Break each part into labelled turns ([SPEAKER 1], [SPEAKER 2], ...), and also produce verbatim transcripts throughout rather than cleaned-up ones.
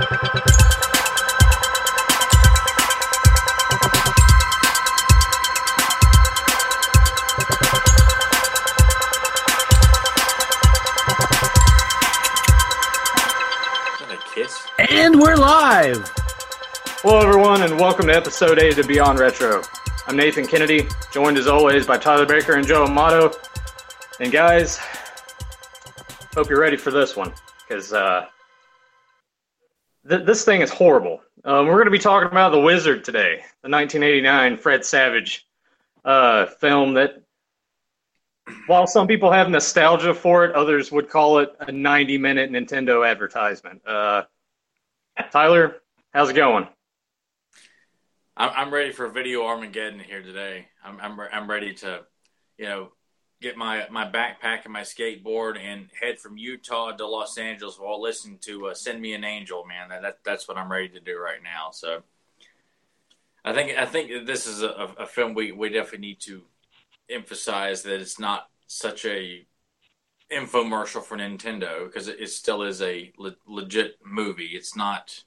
[SPEAKER 1] And we're live!
[SPEAKER 2] Hello everyone, and welcome to episode eight of Beyond Retro. I'm Nathan Kennedy, joined as always by Tyler Baker and Joe Amato. And guys, hope you're ready for this one, because uh, th- this thing is horrible. Um, we're going to be talking about The Wizard today, the nineteen eighty-nine Fred Savage uh, film that, while some people have nostalgia for it, others would call it a ninety-minute Nintendo advertisement. Uh, Tyler, how's it going?
[SPEAKER 3] I'm I'm ready for Video Armageddon here today. I'm I'm I'm ready to, you know, get my, my backpack and my skateboard and head from Utah to Los Angeles while listening to uh, "Send Me an Angel." Man, that, that that's what I'm ready to do right now. So, I think I think this is a, a film we, we definitely need to emphasize that it's not such a infomercial for Nintendo, because it, it still is a le- legit movie. It's not.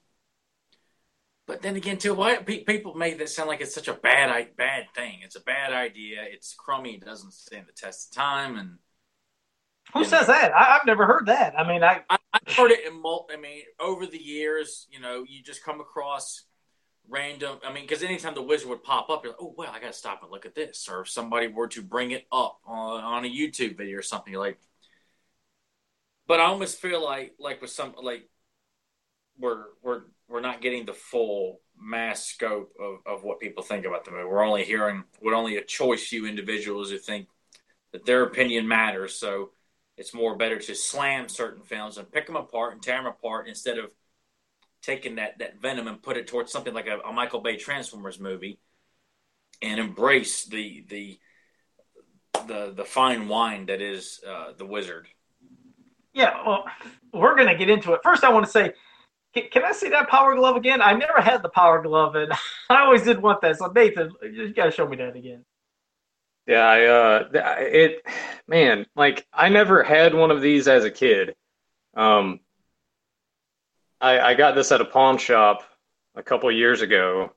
[SPEAKER 3] But then again, too, why people made that sound like it's such a bad bad thing? It's a bad idea. It's crummy. It doesn't stand the test of time. And
[SPEAKER 1] who says know, that? I, I've never heard that. I mean, I
[SPEAKER 3] I, I've heard it in mul- I mean, over the years, you know, you just come across random. I mean, because anytime the Wizard would pop up, you're like, oh well, I got to stop and look at this. Or if somebody were to bring it up on, on a YouTube video or something, you're like. But I almost feel like, like with some, like we're we're we're not getting the full mass scope of, of what people think about the movie. We're only hearing what only a choice few individuals who think that their opinion matters. So it's more better to slam certain films and pick them apart and tear them apart instead of taking that, that venom and put it towards something like a, a Michael Bay Transformers movie and embrace the the the the fine wine that is uh, The Wizard.
[SPEAKER 1] Yeah, well, we're going to get into it. First, I want to say, can, can I see that Power Glove again? I never had the Power Glove, and I always did want that. So, Nathan, you got to show me that again.
[SPEAKER 2] Yeah, I, uh, it, man, like, I never had one of these as a kid. Um, I, I got this at a pawn shop a couple years ago.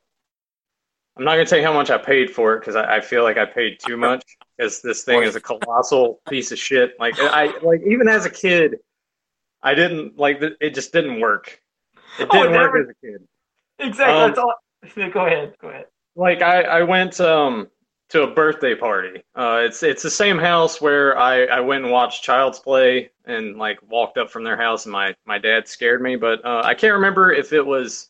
[SPEAKER 2] I'm not going to tell you how much I paid for it, because I, I feel like I paid too much. Because this thing is a colossal piece of shit. Like I, like even as a kid, I didn't like it. Just didn't work. It didn't oh, it never, work as a kid.
[SPEAKER 1] Exactly. Um, that's all. Go ahead. Go ahead.
[SPEAKER 2] Like I, I went um to a birthday party. Uh, it's it's the same house where I, I went and watched Child's Play and like walked up from their house, and my my dad scared me. But uh, I can't remember if it was.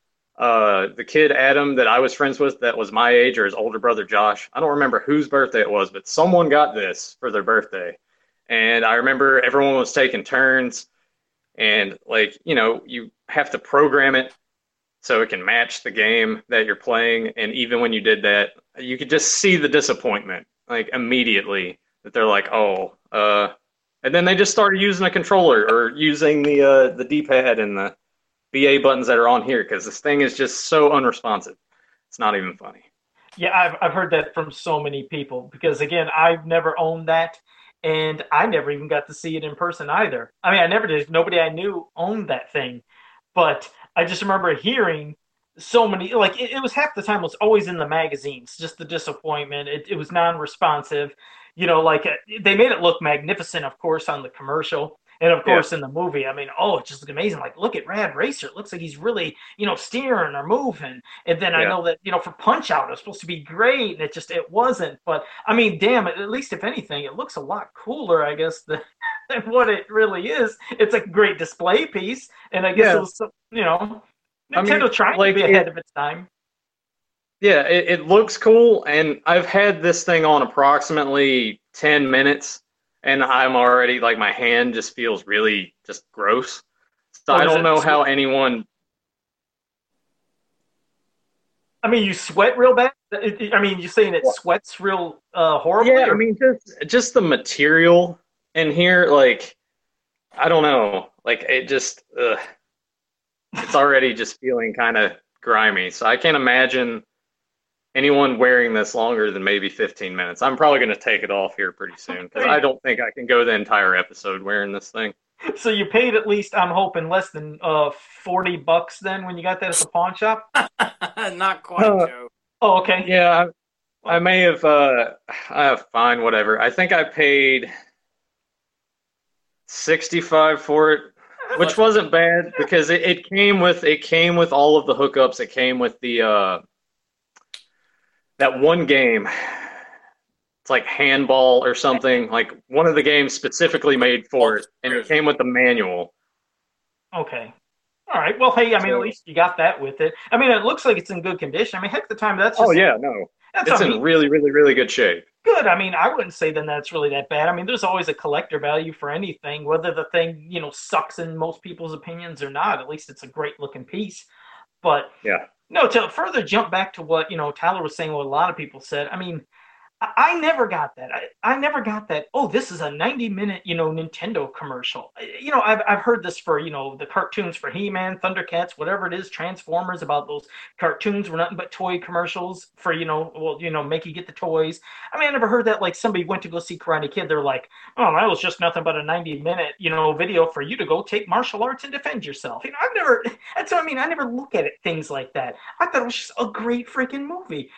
[SPEAKER 2] Uh, the kid Adam that I was friends with that was my age, or his older brother Josh. I don't remember whose birthday it was, but someone got this for their birthday. And I remember everyone was taking turns, and like, you know, you have to program it so it can match the game that you're playing. And even when you did that, you could just see the disappointment, like immediately, that they're like, oh, uh, and then they just started using a controller or using the uh, the D-pad and the B A buttons that are on here, because this thing is just so unresponsive. It's not even funny.
[SPEAKER 1] Yeah, I've I've heard that from so many people, because again, I've never owned that, and I never even got to see it in person either. I mean, I never did. Nobody I knew owned that thing, but I just remember hearing so many. Like it, it was half the time it was always in the magazines. Just the disappointment. It it was non-responsive. You know, like they made it look magnificent, of course, on the commercial. And of course, yeah. in the movie, I mean, oh, it's just amazing. Like, look at Rad Racer. It looks like he's really, you know, steering or moving. And then yeah. I know that, you know, for Punch Out, it was supposed to be great, and it just, it wasn't. But, I mean, damn, at least if anything, it looks a lot cooler, I guess, than, than what it really is. It's a great display piece. And I guess yeah. it was, you know, Nintendo I mean, trying like, to be ahead it, of its time.
[SPEAKER 2] Yeah, it, it looks cool. And I've had this thing on approximately ten minutes. And I'm already, like, my hand just feels really just gross. So oh, I don't know how anyone...
[SPEAKER 1] I mean, you sweat real bad? I mean, you're saying it sweats real uh, horribly?
[SPEAKER 2] Yeah, or? I mean, just just the material in here, like, I don't know. Like, it just... Ugh. It's already just feeling kind of grimy. So I can't imagine anyone wearing this longer than maybe fifteen minutes. I'm probably going to take it off here pretty soon, because I don't think I can go the entire episode wearing this thing.
[SPEAKER 1] So you paid at least, I'm hoping, less than uh forty bucks then when you got that at the pawn shop.
[SPEAKER 3] Not quite,
[SPEAKER 2] Uh,
[SPEAKER 3] Joe.
[SPEAKER 1] Oh, okay.
[SPEAKER 2] yeah, I, I
[SPEAKER 1] Well,
[SPEAKER 2] may have. Uh, uh, fine, whatever. I think I paid sixty-five for it, which
[SPEAKER 3] Plus,
[SPEAKER 2] wasn't bad because it, it came with it came with all of the hookups. It came with the uh, that one game. It's like handball or something. Like one of the games specifically made for it, and it came with the manual.
[SPEAKER 1] okay. All right. Well, hey, I mean, at
[SPEAKER 2] So,
[SPEAKER 1] least you got that with it. I mean, it looks like it's in good condition. I mean, heck, the time that's
[SPEAKER 2] oh
[SPEAKER 1] just
[SPEAKER 2] yeah, no,
[SPEAKER 1] that's
[SPEAKER 2] it's
[SPEAKER 1] a
[SPEAKER 2] in
[SPEAKER 1] meat
[SPEAKER 2] really, really, really good shape.
[SPEAKER 1] good. I mean, I wouldn't say then that's really that bad. I mean, there's always a collector value for anything, whether the thing you know sucks in most people's opinions or not. At least it's a great looking piece. But
[SPEAKER 2] Yeah.
[SPEAKER 1] no, to further jump back to what you know Tyler was saying, what a lot of people said. I mean, I, I never got that. I, I never got that. Oh, this is a ninety minute, you know, Nintendo commercial. You know, I've I've heard this for you know the cartoons for He-Man, Thundercats, whatever it is, Transformers. About those cartoons were nothing but toy commercials for you know, well, you know, make you get the toys. I mean, I never heard that. Like somebody went to go see Karate Kid, they're like, oh, that was just nothing but a ninety minute, you know, video for you to go take martial arts and defend yourself. You know, I've never. That's what I mean. I never look at it things like that. I thought it was just a great freaking movie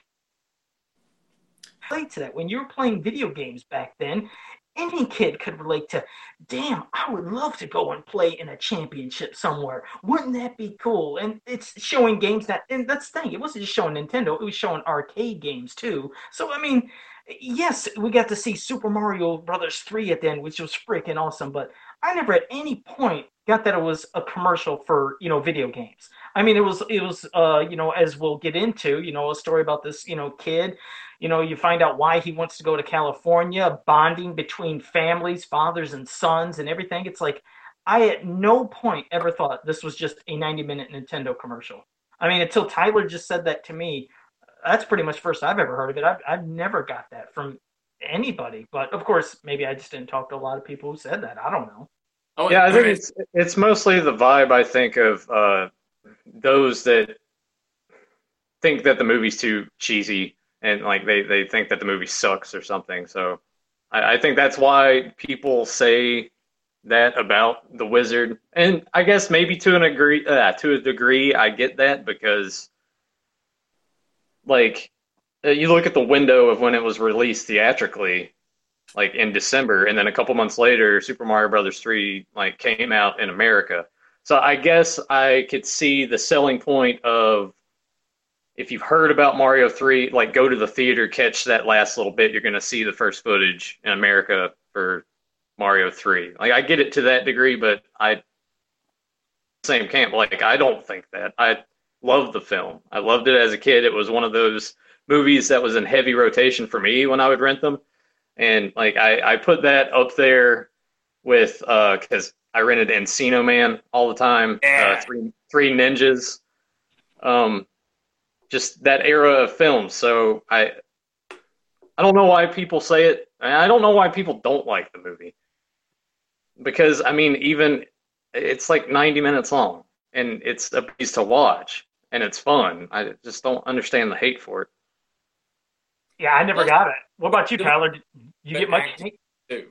[SPEAKER 1] relate to that. When you were playing video games back then, any kid could relate to, damn, I would love to go and play in a championship somewhere. Wouldn't that be cool? And it's showing games that, and that's the thing, it wasn't just showing Nintendo, it was showing arcade games too. So, I mean, yes, we got to see Super Mario Brothers three at the end, which was freaking awesome, but I never at any point got that it was a commercial for, you know, video games. I mean, it was, it was, uh, you know, as we'll get into, you know, a story about this, you know, kid. You know, you find out why he wants to go to California, bonding between families, fathers and sons, and everything. It's like I at no point ever thought this was just a ninety minute Nintendo commercial. I mean, until Tyler just said that to me, that's pretty much first I've ever heard of it. I've, I've never got that from anybody. But of course, maybe I just didn't talk to a lot of people who said that. I don't know.
[SPEAKER 3] oh,
[SPEAKER 2] Yeah, I think
[SPEAKER 3] right.
[SPEAKER 2] it's it's mostly the vibe. I think of uh, those that think that the movie's too cheesy and like they, they think that the movie sucks or something. So I, I think that's why people say that about the Wizard. And I guess maybe to an agree uh, to a degree I get that because like uh, you look at the window of when it was released theatrically, like in December, and then a couple months later, Super Mario Brothers three like came out in America. So I guess I could see the selling point of if you've heard about Mario three, like go to the theater, catch that last little bit, you're going to see the first footage in America for Mario three. Like I get it to that degree, but I same camp. Like I don't think that. I love the film. I loved it as a kid. It was one of those movies that was in heavy rotation for me when I would rent them. And like I, I put that up there with uh because I rented Encino Man all the time, uh,
[SPEAKER 3] Yeah.
[SPEAKER 2] three three ninjas. Um just that era of films. So I I don't know why people say it. I don't know why people don't like the movie. Because I mean, even it's like ninety minutes long and it's a piece to watch and it's fun. I just don't understand the hate for it.
[SPEAKER 1] Yeah, I never
[SPEAKER 3] Plus,
[SPEAKER 1] got it. What about you,
[SPEAKER 3] the
[SPEAKER 1] Tyler? Did you get much?
[SPEAKER 3] acting too.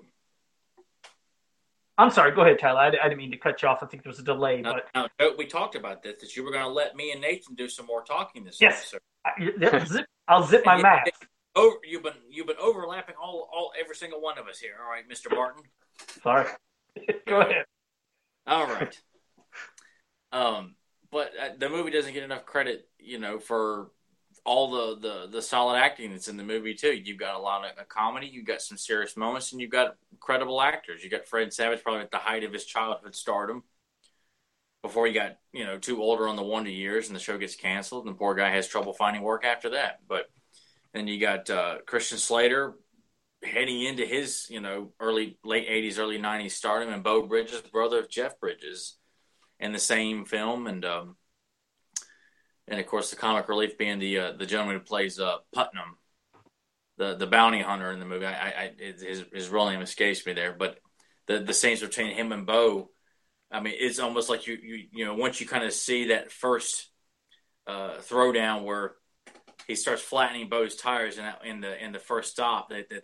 [SPEAKER 1] I'm sorry. Go ahead, Tyler. I, I didn't mean to cut you off. I think there was a delay,
[SPEAKER 3] Now,
[SPEAKER 1] but
[SPEAKER 3] now, Joe, we talked about this that you were going to let me and Nathan do some more talking this
[SPEAKER 1] yes,
[SPEAKER 3] episode.
[SPEAKER 1] I, yeah, zip, I'll zip my
[SPEAKER 3] And
[SPEAKER 1] mouth.
[SPEAKER 3] yet, over, you've been you've been overlapping all all every single one of us here. All right, Mister Martin.
[SPEAKER 1] Sorry. Go ahead.
[SPEAKER 3] All right. Um, but uh, the movie doesn't get enough credit, you know, for all the, the, the solid acting that's in the movie too. You've got a lot of a comedy, you've got some serious moments, and you've got credible actors. You got Fred Savage probably at the height of his childhood stardom before he got, you know, too older on the Wonder Years and the show gets canceled and the poor guy has trouble finding work after that. But then you got uh, Christian Slater heading into his, you know, early late eighties, early nineties stardom, and Beau Bridges, brother of Jeff Bridges, in the same film, and um, and of course the comic relief being the uh, the gentleman who plays uh, Putnam, the the bounty hunter in the movie. I, I his his real name escapes me there, but the the scenes between him and Beau, I mean, it's almost like you you you know once you kind of see that first uh, throwdown where he starts flattening Beau's tires in, in the in the first stop that, that they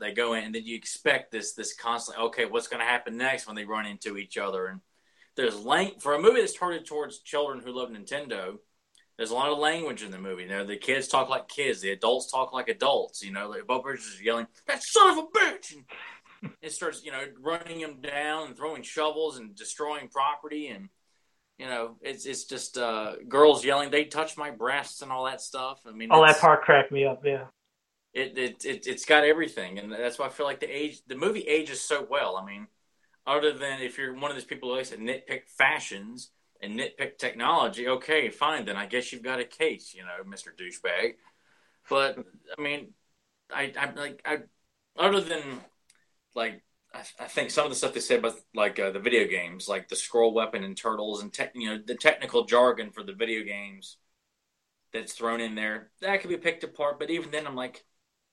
[SPEAKER 3] they go in, and then you expect this this constant. Okay, what's going to happen next when they run into each other? And there's lang for a movie that's targeted towards children who love Nintendo. There's a lot of language in the movie. You know, the kids talk like kids, the adults talk like adults. You know, like Bo Bridges is yelling, "That son of a bitch!" And it starts, you know, running him down and throwing shovels and destroying property, and you know, it's it's just uh, girls yelling, "They touch my breasts" and all that stuff. I mean,
[SPEAKER 1] oh, that part cracked me up. Yeah,
[SPEAKER 3] it it it it's got everything, and that's why I feel like the age the movie ages so well. I mean, other than if you're one of those people who likes to nitpick fashions and nitpick technology, okay, fine, then I guess you've got a case, you know, Mister Douchebag. But I mean, I I like I other than like. I, I think some of the stuff they said about like uh, the video games, like the scroll weapon and turtles, and te- you know the technical jargon for the video games that's thrown in there, that could be picked apart. But even then, I'm like,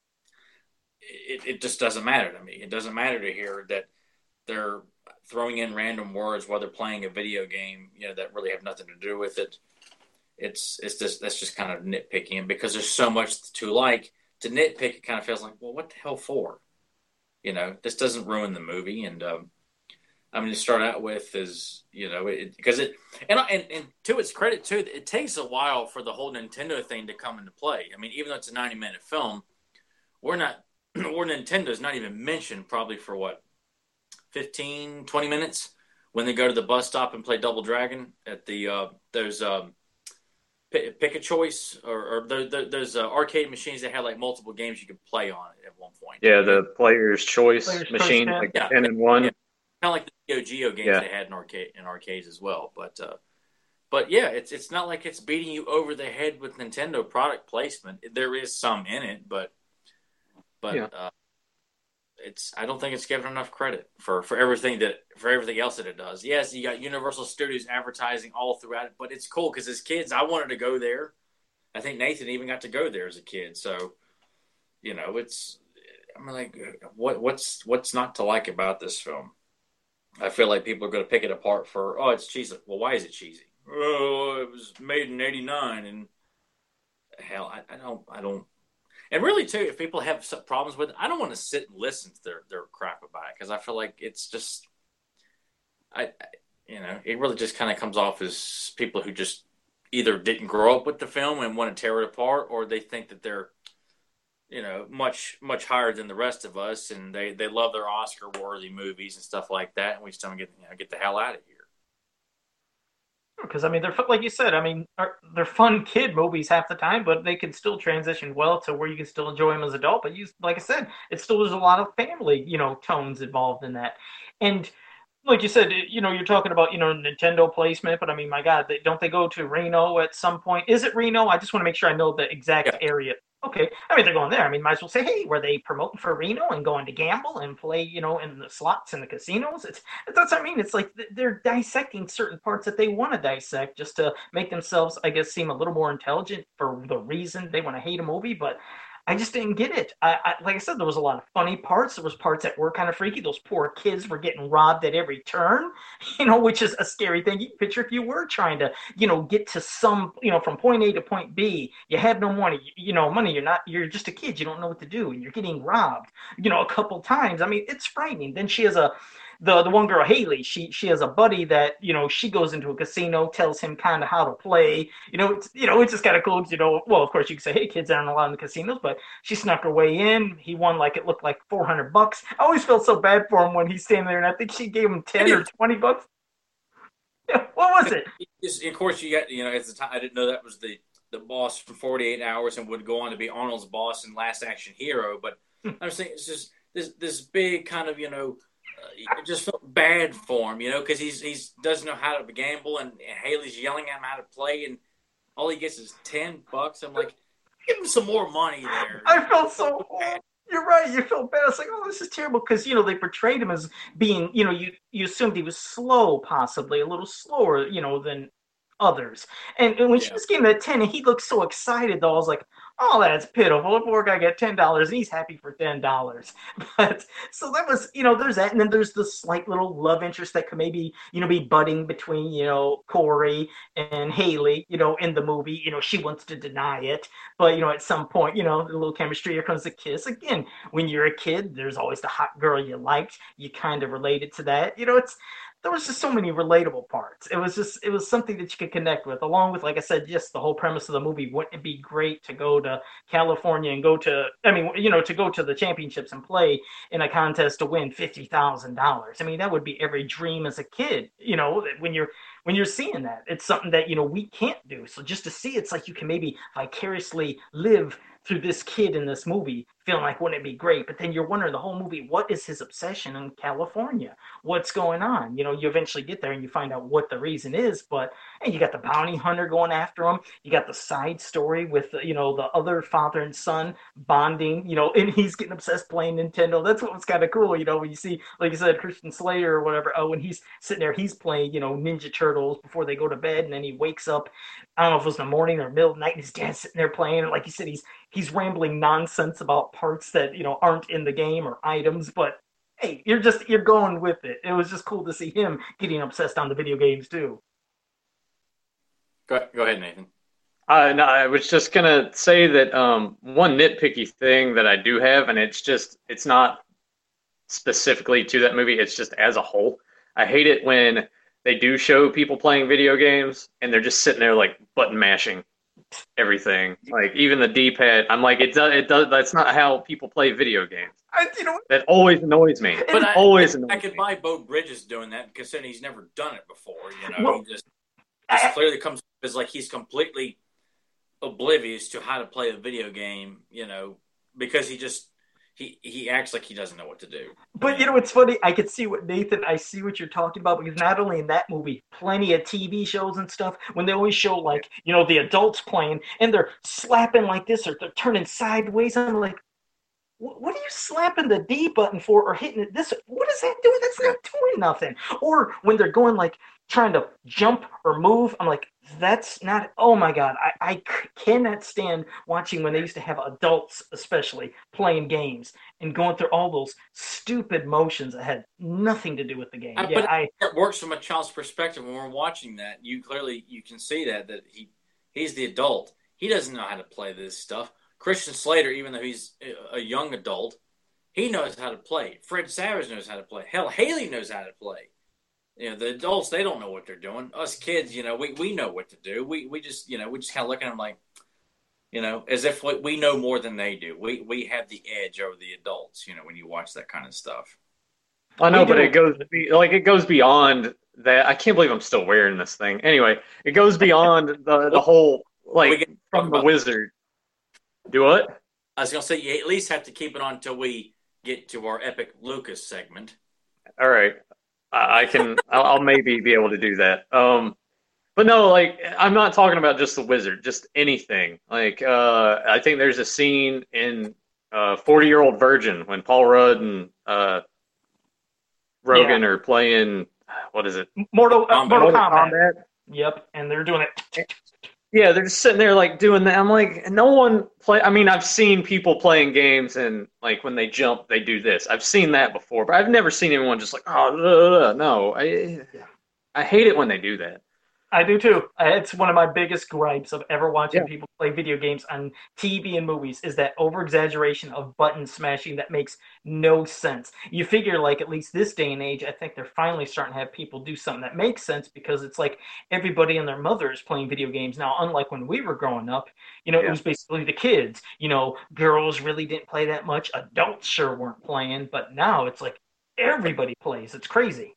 [SPEAKER 3] it, it just doesn't matter to me. It doesn't matter to hear that they're throwing in random words while they're playing a video game, you know, that really have nothing to do with it. It's it's just that's just kind of nitpicking, and because there's so much to like to nitpick, it kind of feels like, well, what the hell for? You know, this doesn't ruin the movie, and um, I mean, to start out with is, you know, because it, it and, and and to its credit too, it takes a while for the whole Nintendo thing to come into play. I mean, even though it's a ninety minute film, we're not, we're Nintendo's not even mentioned probably for what, fifteen, twenty minutes when they go to the bus stop and play Double Dragon at the uh, there's um, pick, pick a choice or, or there, there, there's uh, arcade machines that had like multiple games you could play on it at one point.
[SPEAKER 2] Yeah, the player's choice
[SPEAKER 1] Player's
[SPEAKER 2] machine,
[SPEAKER 1] choice,
[SPEAKER 2] like
[SPEAKER 3] yeah.
[SPEAKER 2] ten and one.
[SPEAKER 3] Yeah. Kind of like the Neo Geo games
[SPEAKER 2] Yeah.
[SPEAKER 3] they had in arcade in arcades as well. But uh, but yeah, it's it's not like it's beating you over the head with Nintendo product placement. There is some in it, but but
[SPEAKER 2] Yeah.
[SPEAKER 3] uh, it's I don't think it's given enough credit for, for everything that for everything else that it does. Yes, you got Universal Studios advertising all throughout it, but it's cool because as kids, I wanted to go there. I think Nathan even got to go there as a kid, so you know it's. I mean, like, what what's what's not to like about this film? I feel like people are going to pick it apart for, oh, it's cheesy. Well, why is it cheesy? Oh, it was made in eighty-nine, and hell, I, I don't, I don't. And really, too, if people have some problems with it, I don't want to sit and listen to their, their crap about it because I feel like it's just, I, I you know, it really just kind of comes off as people who just either didn't grow up with the film and want to tear it apart, or they think that they're, you know, much much higher than the rest of us, and they, they love their Oscar-worthy movies and stuff like that, and we just don't get you know get the hell out of here.
[SPEAKER 1] because I mean, they're like you said. I mean, they're fun kid movies half the time, but they can still transition well to where you can still enjoy them as an adult. But you, like I said, it still there's a lot of family, you know, tones involved in that, and. Like you said, you know, you're talking about, you know, Nintendo placement, but I mean, my God, they, don't they go to Reno at some point? Is it Reno? I just want to make sure I know the exact
[SPEAKER 3] Yeah.
[SPEAKER 1] area. Okay. I mean, they're going there. I mean, might as well say, hey, were they promoting for Reno and going to gamble and play, you know, in the slots and the casinos? It's That's what I mean. It's like they're dissecting certain parts that they want to dissect just to make themselves, I guess, seem a little more intelligent for the reason they want to hate a movie. But I just didn't get it. I, I like I said, there was a lot of funny parts. There was parts that were kind of freaky. Those poor kids were getting robbed at every turn, you know, which is a scary thing. You can picture if you were trying to, you know, get to some, you know, from point A to point B. You have no money, you know, money. You're not. You're just a kid. You don't know what to do, and you're getting robbed, you know, a couple times. I mean, it's frightening. Then she has a. The, the one girl, Haley, she she has a buddy that, you know, she goes into a casino, tells him kind of how to play. You know, it's, you know, it's just kind of cool. You know, well, of course, you can say, hey, kids aren't allowed in the casinos, but she snuck her way in. He won, like, it looked like four hundred bucks. I always felt so bad for him when he's standing there, and I think she gave him ten or twenty bucks. Yeah, what was it?
[SPEAKER 3] Just, of course, you got, you know, at the time, I didn't know that was the, the boss for forty-eight hours and would go on to be Arnold's boss in Last Action Hero. But I'm saying it's just this this big kind of, you know, uh, it just felt bad for him, you know, because he's he's doesn't know how to gamble, and, and Haley's yelling at him how to play, and all he gets is ten bucks. I'm like, give him some more money there.
[SPEAKER 1] I felt so bad. You're right. You felt bad. It's like, oh, this is terrible because, you know, they portrayed him as being, you know, you, you assumed he was slow, possibly a little slower, you know, than others. And, and when
[SPEAKER 3] Yeah.
[SPEAKER 1] she was getting that ten and he looked so excited, though, I was like, oh, that's pitiful. The poor guy got ten dollars and he's happy for ten dollars. But so that was, you know, there's that. And then there's the slight little love interest that could maybe, you know, be budding between, you know, Corey and Haley, you know, in the movie. You know, she wants to deny it. But, you know, at some point, you know, the little chemistry, here comes the kiss. Again, when you're a kid, there's always the hot girl you liked. You kind of related to that. You know, it's, there was just so many relatable parts. It was just, it was something that you could connect with, along with, like I said, just the whole premise of the movie. Wouldn't it be great to go to California and go to, I mean, you know, to go to the championships and play in a contest to win fifty thousand dollars? I mean, that would be every dream as a kid, you know, when you're, when you're seeing that. It's something that, you know, we can't do. So just to see, it's like you can maybe vicariously live through this kid in this movie, feeling like, wouldn't it be great? But then you're wondering the whole movie, what is his obsession in California? What's going on? You know, you eventually get there and you find out what the reason is. But hey, you got the bounty hunter going after him. You got the side story with, you know, the other father and son bonding, you know, and he's getting obsessed playing Nintendo. That's what was kind of cool, you know, when you see, like you said, Christian Slater or whatever. Oh, when he's sitting there, he's playing, you know, Ninja Turtles before they go to bed. And then he wakes up, I don't know if it was in the morning or middle of the night, and his dad's sitting there playing. And like you said, he's he's rambling nonsense about parts that, you know, aren't in the game or items, but hey, you're just, you're going with it. It was just cool to see him getting obsessed on the video games too.
[SPEAKER 3] Go, go ahead, Nathan.
[SPEAKER 2] Uh, no, I was just gonna say that um, one nitpicky thing that I do have, and it's just, it's not specifically to that movie, it's just as a whole. I hate it when they do show people playing video games and they're just sitting there like button mashing everything, like even the D-pad. I'm like, it does, it does. That's not how people play video games.
[SPEAKER 1] I, you know,
[SPEAKER 2] that always annoys me.
[SPEAKER 3] But I,
[SPEAKER 2] always
[SPEAKER 3] I,
[SPEAKER 2] annoys
[SPEAKER 3] I could
[SPEAKER 2] me.
[SPEAKER 3] buy Bo Bridges doing that because then he's never done it before. You know,
[SPEAKER 1] well,
[SPEAKER 3] he just, just I, clearly comes as like he's completely oblivious to how to play a video game. You know, because he just he he acts like he doesn't know what to do.
[SPEAKER 1] But you know, it's funny. I could see what Nathan. I see what you're talking about, because not only in that movie, plenty of T V shows and stuff, when they always show like, you know, the adults playing and they're slapping like this or they're turning sideways. I'm like, what are you slapping the D button for or hitting it this? What is that doing? That's not doing nothing. Or when they're going like trying to jump or move, I'm like, that's not, oh my God. I, I cannot stand watching when they used to have adults, especially, playing games and going through all those stupid motions that had nothing to do with the game.
[SPEAKER 3] I,
[SPEAKER 1] yeah,
[SPEAKER 3] but
[SPEAKER 1] I,
[SPEAKER 3] it works from a child's perspective. When we're watching that, you clearly, you can see that, that he he's the adult. He doesn't know how to play this stuff. Christian Slater, even though he's a young adult, he knows how to play. Fred Savage knows how to play. Hell, Haley knows how to play. You know, the adults, they don't know what they're doing. Us kids, you know, we, we know what to do. We we just, you know, we just kind of look at them like, you know, as if we, we know more than they do. We we have the edge over the adults, you know, when you watch that kind of stuff.
[SPEAKER 2] I know, but it goes like it goes beyond that. I can't believe I'm still wearing this thing. Anyway, it goes beyond the the whole like from the wizard. Do what?
[SPEAKER 3] I was gonna say you at least have to keep it on until we get to our epic Lucas segment.
[SPEAKER 2] All right, I can. I'll, I'll maybe be able to do that. Um, but no, like I'm not talking about just the wizard, just anything. Like uh, I think there's a scene in uh, forty Year Old Virgin when Paul Rudd and uh, Rogan yeah. are playing. What is it?
[SPEAKER 1] Mortal uh, Mortal, Mortal Kombat.
[SPEAKER 2] Kombat.
[SPEAKER 1] Yep, and they're doing it.
[SPEAKER 2] Yeah, they're just sitting there like doing that. I'm like, no one play. I mean, I've seen people playing games and like when they jump, they do this. I've seen that before, but I've never seen anyone just like, oh, blah, blah. no. I yeah. I hate it when they do that.
[SPEAKER 1] I do too. It's one of my biggest gripes of ever watching
[SPEAKER 2] yeah.
[SPEAKER 1] people play video games on T V and movies is that over-exaggeration of button smashing that makes no sense. You figure like at least this day and age, I think they're finally starting to have people do something that makes sense, because it's like everybody and their mother is playing video games now, unlike when we were growing up. You know, yeah. it was basically the kids. You know, girls really didn't play that much. Adults sure weren't playing, but now it's like everybody plays. It's crazy.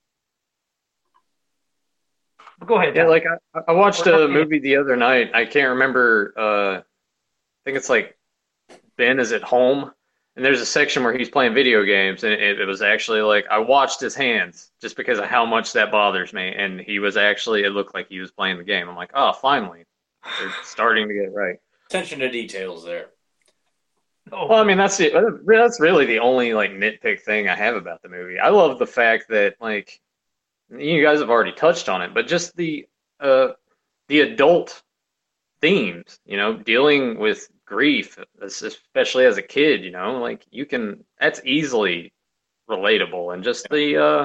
[SPEAKER 1] Go ahead.
[SPEAKER 2] Yeah, like I, I watched a movie the other night. I can't remember. Uh, I think it's like Ben is at home, and there's a section where he's playing video games, and it, it was actually like I watched his hands just because of how much that bothers me, and he was actually. It looked like he was playing the game. I'm like, oh, finally, they're starting to get it right.
[SPEAKER 3] Attention to details there.
[SPEAKER 2] Oh. Well, I mean that's it. That's really the only like nitpick thing I have about the movie. I love the fact that like. You guys have already touched on it, but just the uh, the adult themes, you know, dealing with grief, especially as a kid, you know, like you can, that's easily relatable. And just the, uh,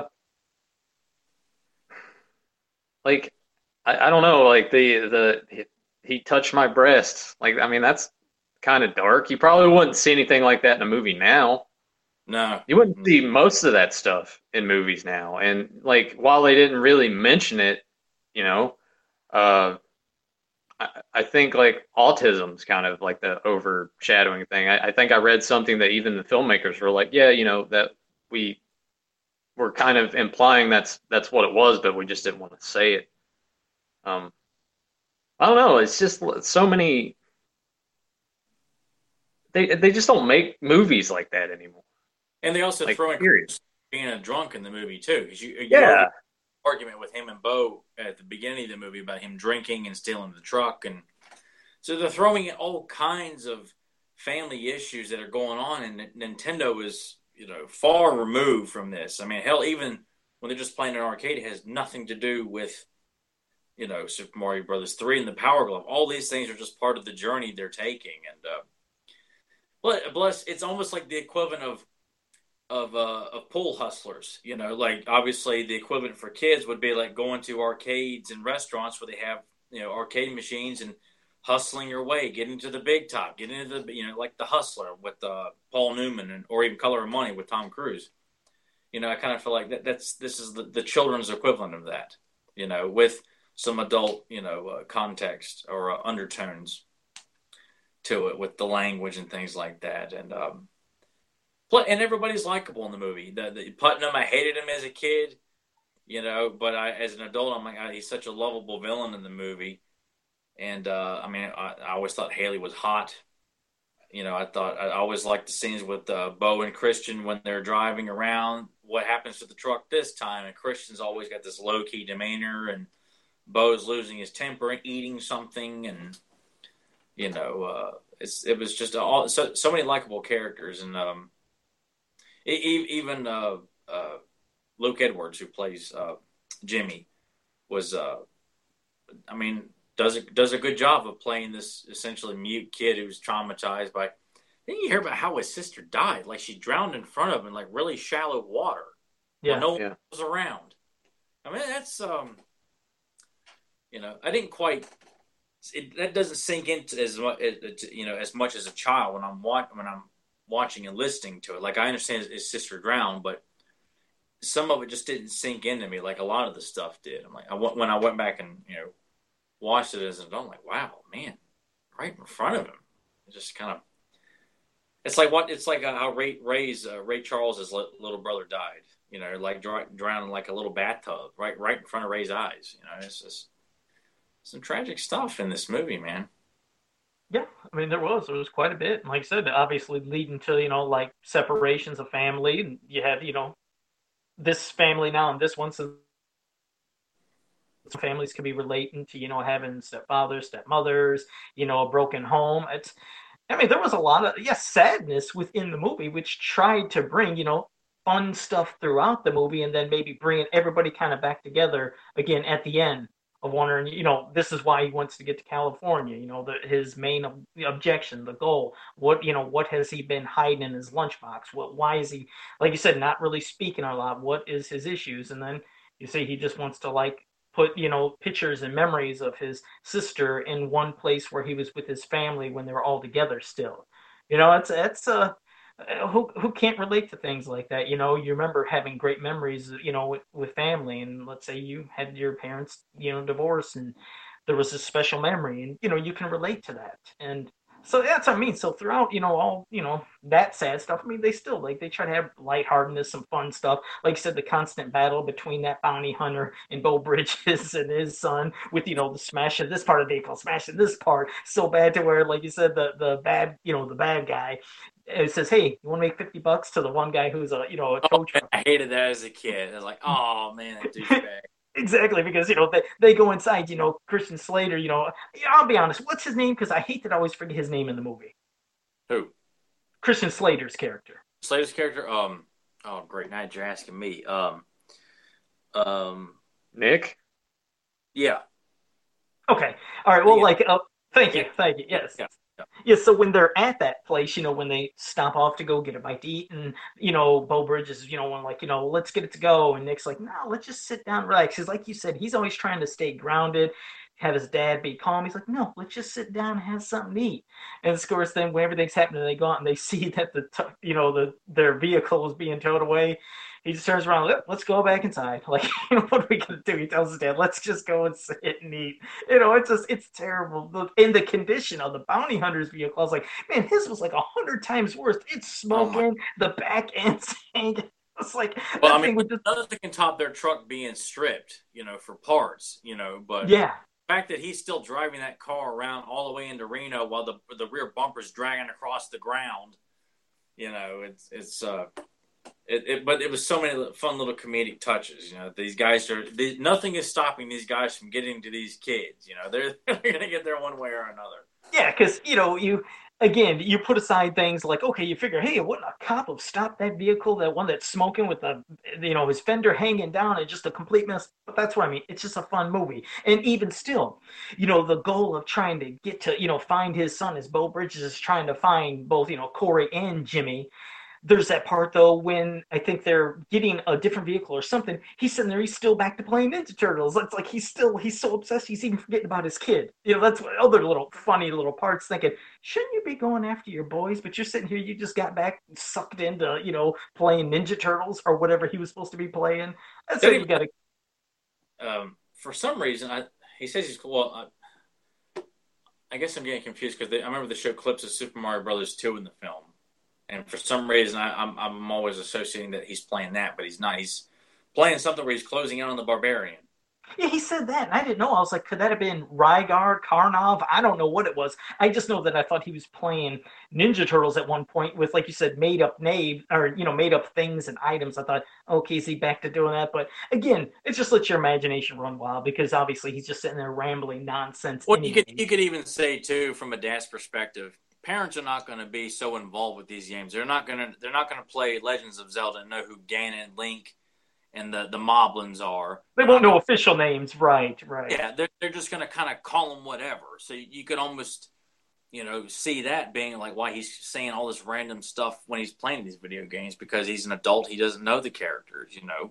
[SPEAKER 2] like, I, I don't know, like the, the, he, he touched my breast. Like, I mean, that's kind of dark. You probably wouldn't see anything like that in a movie now.
[SPEAKER 3] No.
[SPEAKER 2] You wouldn't see most of that stuff in movies now. And like, while they didn't really mention it, you know, uh, I, I think like autism's kind of like the overshadowing thing. I, I think I read something that even the filmmakers were like, yeah, you know, that we were kind of implying that's that's what it was, but we just didn't want to say it. Um, I don't know. It's just so many. They they just don't make movies like that anymore.
[SPEAKER 3] And they also
[SPEAKER 2] Like,
[SPEAKER 3] throw in
[SPEAKER 2] period.
[SPEAKER 3] being a drunk in the movie too, because you you over
[SPEAKER 2] Yeah,
[SPEAKER 3] argument with him and Bo at the beginning of the movie about him drinking and stealing the truck, and so they're throwing in all kinds of family issues that are going on, and Nintendo is, you know, far removed from this. I mean, hell, even when they're just playing an arcade, it has nothing to do with, you know, Super Mario Brothers three and the Power Glove. All these things are just part of the journey they're taking, and uh, but plus, it's almost like the equivalent of of uh, of pool hustlers. You know, like obviously the equivalent for kids would be like going to arcades and restaurants where they have, you know, arcade machines and hustling your way, getting to the big top, getting into the, you know, like the Hustler with uh, Paul Newman, and or even Color of Money with Tom Cruise. You know, I kind of feel like that, that's this is the, the children's equivalent of that. You know, with some adult, you know, uh, context or uh, undertones to it with the language and things like that, and um, and everybody's likable in the movie. The, the Putnam, I hated him as a kid, you know, but I, as an adult, I'm like, oh, he's such a lovable villain in the movie. And uh, I mean, I, I always thought Haley was hot. You know, I thought I always liked the scenes with uh, Bo and Christian when they're driving around. What happens to the truck this time? And Christian's always got this low key demeanor, and Bo's losing his temper and eating something, and you know, uh, it's it was just all so so many likable characters, and um, even uh, uh, Luke Edwards, who plays uh, Jimmy, was uh, I mean, does a, does a good job of playing this essentially mute kid who's traumatized by. Then you hear about how his sister died, like she drowned in front of him in like really shallow water when
[SPEAKER 1] Yeah.
[SPEAKER 3] no one
[SPEAKER 2] yeah.
[SPEAKER 3] was around. I mean, that's um, you know, I didn't quite. It, that doesn't sink into as much, you know, as much as a child when I'm watching when I'm watching and listening to it. Like I understand his, his sister drowned, but some of it just didn't sink into me like a lot of the stuff did. I'm like, I when I went back and, you know, watched it as an adult, I'm like, wow, man, right in front of him. It just kind of, it's like what it's like how Ray Ray's uh, Ray Charles's little brother died. You know, like drowning like a little bathtub right right in front of Ray's eyes. You know, it's just some tragic stuff in this movie, man.
[SPEAKER 1] Yeah, I mean there was there was quite a bit, and like I said, obviously leading to, you know, like separations of family, and you have, you know, this family now and this one, so families can be relating to, you know, having stepfathers, stepmothers, you know, a broken home. It's, I mean, there was a lot of, yes, sadness within the movie, which tried to bring, you know, fun stuff throughout the movie, and then maybe bringing everybody kind of back together again at the end of wondering, you know, this is why he wants to get to California. You know, the, his main ob- objection, the goal. What, you know, what has he been hiding in his lunchbox? What, why is he, like you said, not really speaking a lot? What is his issues? And then you see he just wants to like put, you know, pictures and memories of his sister in one place where he was with his family when they were all together still. You know, it's it's uh who who can't relate to things like that? You know, you remember having great memories, you know, with, with family, and let's say you had your parents, you know, divorce, and there was a special memory, and you know, you can relate to that. And so that's what I mean. So throughout, you know, all, you know, that sad stuff, I mean, they still like they try to have lightheartedness, some fun stuff. Like you said, the constant battle between that bounty hunter and Bo Bridges and his son, with, you know, the smashing this part of the vehicle, smashing this part so bad to where, like you said, the the bad, you know, the bad guy, it says, "Hey, you want to make fifty bucks?" to the one guy who's a, you know, a tow
[SPEAKER 3] Oh,
[SPEAKER 1] truck.
[SPEAKER 3] I hated that as a kid. I was like, oh man, that douchebag.
[SPEAKER 1] Exactly, because, you know, they, they go inside, you know, Christian Slater, you know, yeah, I'll be honest, what's his name? Because I hate that I always forget his name in the movie.
[SPEAKER 3] Who?
[SPEAKER 1] Christian Slater's character.
[SPEAKER 3] Slater's character? Um. Oh, great. Now you're asking me. Um. Um.
[SPEAKER 2] Nick?
[SPEAKER 3] Yeah.
[SPEAKER 1] Okay. All right. Well,
[SPEAKER 3] Yeah.
[SPEAKER 1] like, uh, thank you.
[SPEAKER 3] Yeah.
[SPEAKER 1] Thank you. Yes.
[SPEAKER 3] Yeah.
[SPEAKER 1] Yeah, so when they're at that place, you know, when they stop off to go get a bite to eat, and you know, Bo Bridges, you know, one like, you know, let's get it to go, and Nick's like, no, let's just sit down, and relax. Because, like you said, he's always trying to stay grounded, have his dad be calm. He's like, no, let's just sit down and have something to eat. And of course, then when everything's happening, they go out and they see that the, you know, the their vehicle is being towed away. He just turns around, like, let's go back inside. Like, you know, what are we gonna do? He tells his dad, let's just go and sit and eat. You know, it's just, it's terrible. In the condition of the bounty hunter's vehicle, I was like, man, his was like a hundred times worse. It's smoking, oh the back end's hanging. It's like,
[SPEAKER 3] well, I mean, just... nothing can top their truck being stripped, you know, for parts, you know, but
[SPEAKER 1] yeah.
[SPEAKER 3] The fact that he's still driving that car around all the way into Reno while the the rear bumper's dragging across the ground, you know, it's, it's, uh, It, it, but it was so many fun little comedic touches. You know, these guys are they, nothing is stopping these guys from getting to these kids. You know, they're they're gonna get there one way or another.
[SPEAKER 1] Yeah, because you know you again you put aside things like okay, you figure hey, wouldn't a cop have stopped that vehicle, that one that's smoking with the you know his fender hanging down and just a complete mess. But that's what I mean. It's just a fun movie, and even still, you know, the goal of trying to get to you know find his son as Bo Bridges is trying to find both you know Corey and Jimmy. There's that part though when I think they're getting a different vehicle or something. He's sitting there. He's still back to playing Ninja Turtles. It's like he's still he's so obsessed. He's even forgetting about his kid. You know, that's what other little funny little parts. Thinking, shouldn't you be going after your boys? But you're sitting here. You just got back sucked into you know playing Ninja Turtles or whatever he was supposed to be playing. That's what you got to.
[SPEAKER 3] Um, for some reason, I he says he's well. I, I guess I'm getting confused because I remember the show clips of Super Mario Brothers two in the film. And for some reason, I, I'm I'm always associating that he's playing that, but he's not. He's playing something where he's closing in on the Barbarian.
[SPEAKER 1] Yeah, he said that, and I didn't know. I was like, could that have been Rygar, Karnov? I don't know what it was. I just know that I thought he was playing Ninja Turtles at one point with, like you said, made up name or you know, made up things and items. I thought, okay, is he back to doing that? But again, it just lets your imagination run wild because obviously he's just sitting there rambling nonsense.
[SPEAKER 3] Well,
[SPEAKER 1] anyway.
[SPEAKER 3] you could you could even say too, from a dad's perspective, parents are not going to be so involved with these games. They're not going to they're not going to play Legends of Zelda and know who Ganon, Link, and the the Moblins are.
[SPEAKER 1] They won't know official names, right? Right.
[SPEAKER 3] Yeah, they're they're just going to kind of call them whatever. So you could almost you know see that being like why he's saying all this random stuff when he's playing these video games because he's an adult. He doesn't know the characters, you know.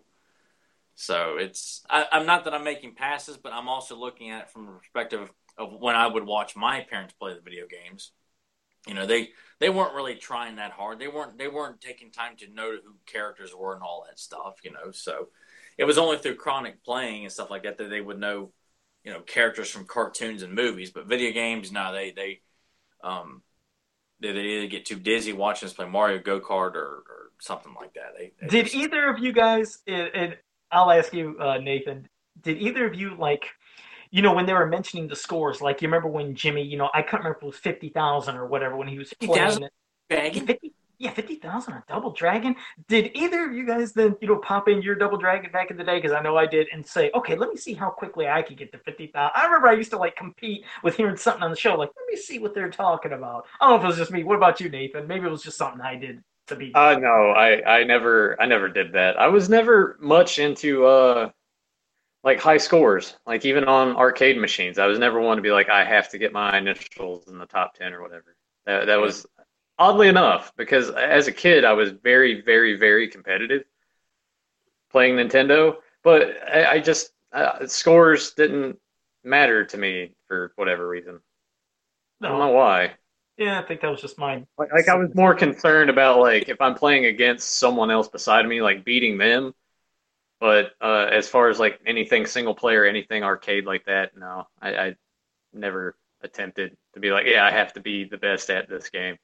[SPEAKER 3] So it's I, I'm not that I'm making passes, but I'm also looking at it from the perspective of when I would watch my parents play the video games. You know, they, they weren't really trying that hard. They weren't they weren't taking time to know who characters were and all that stuff, you know. So it was only through chronic playing and stuff like that that they would know, you know, characters from cartoons and movies. But video games, no, they they um they, they either get too dizzy watching us play Mario Go-Kart or, or something like that. They, they
[SPEAKER 1] did
[SPEAKER 3] just...
[SPEAKER 1] either of you guys, and I'll ask you, uh, Nathan, did either of you like you know, when they were mentioning the scores, like you remember when Jimmy, you know, I can't remember if it was fifty thousand or whatever when he was playing.
[SPEAKER 3] Dragon?
[SPEAKER 1] fifty, yeah, fifty thousand on Double Dragon. Did either of you guys then, you know, pop in your Double Dragon back in the day? Because I know I did, and say, okay, let me see how quickly I could get to fifty thousand. I remember I used to like compete with hearing something on the show, like, let me see what they're talking about. I don't know if it was just me. What about you, Nathan? Maybe it was just something I did to be.
[SPEAKER 2] Uh, no, I, I never, I never did that. I was never much into, uh, like high scores, like even on arcade machines. I was never one to be like, I have to get my initials in the top ten or whatever. That, that was oddly enough, because as a kid, I was very, very, very competitive playing Nintendo, but I, I just, uh, scores didn't matter to me for whatever reason. No. I don't know why.
[SPEAKER 1] Yeah, I think that was just mine.
[SPEAKER 2] Like, like I was more concerned about like if I'm playing against someone else beside me, like beating them. But uh, as far as like anything single player, anything arcade like that, no, I, I never attempted to be like, yeah, I have to be the best at this game.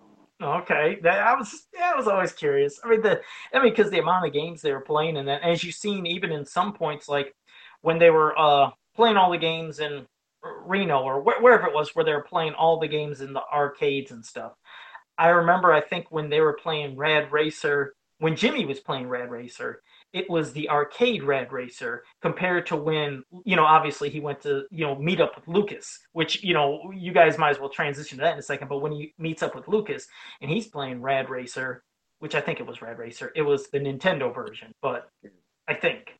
[SPEAKER 1] Okay, that I was, yeah, I was always curious. I mean, the, I mean, because the amount of games they were playing, and that, as you've seen, even in some points, like when they were uh, playing all the games in Reno or wh- wherever it was, where they were playing all the games in the arcades and stuff. I remember, I think when they were playing Rad Racer, when Jimmy was playing Rad Racer, it was the arcade Rad Racer compared to when, you know, obviously he went to, you know, meet up with Lucas, which, you know, you guys might as well transition to that in a second. But when he meets up with Lucas and he's playing Rad Racer, which I think it was Rad Racer, it was the Nintendo version, but I think.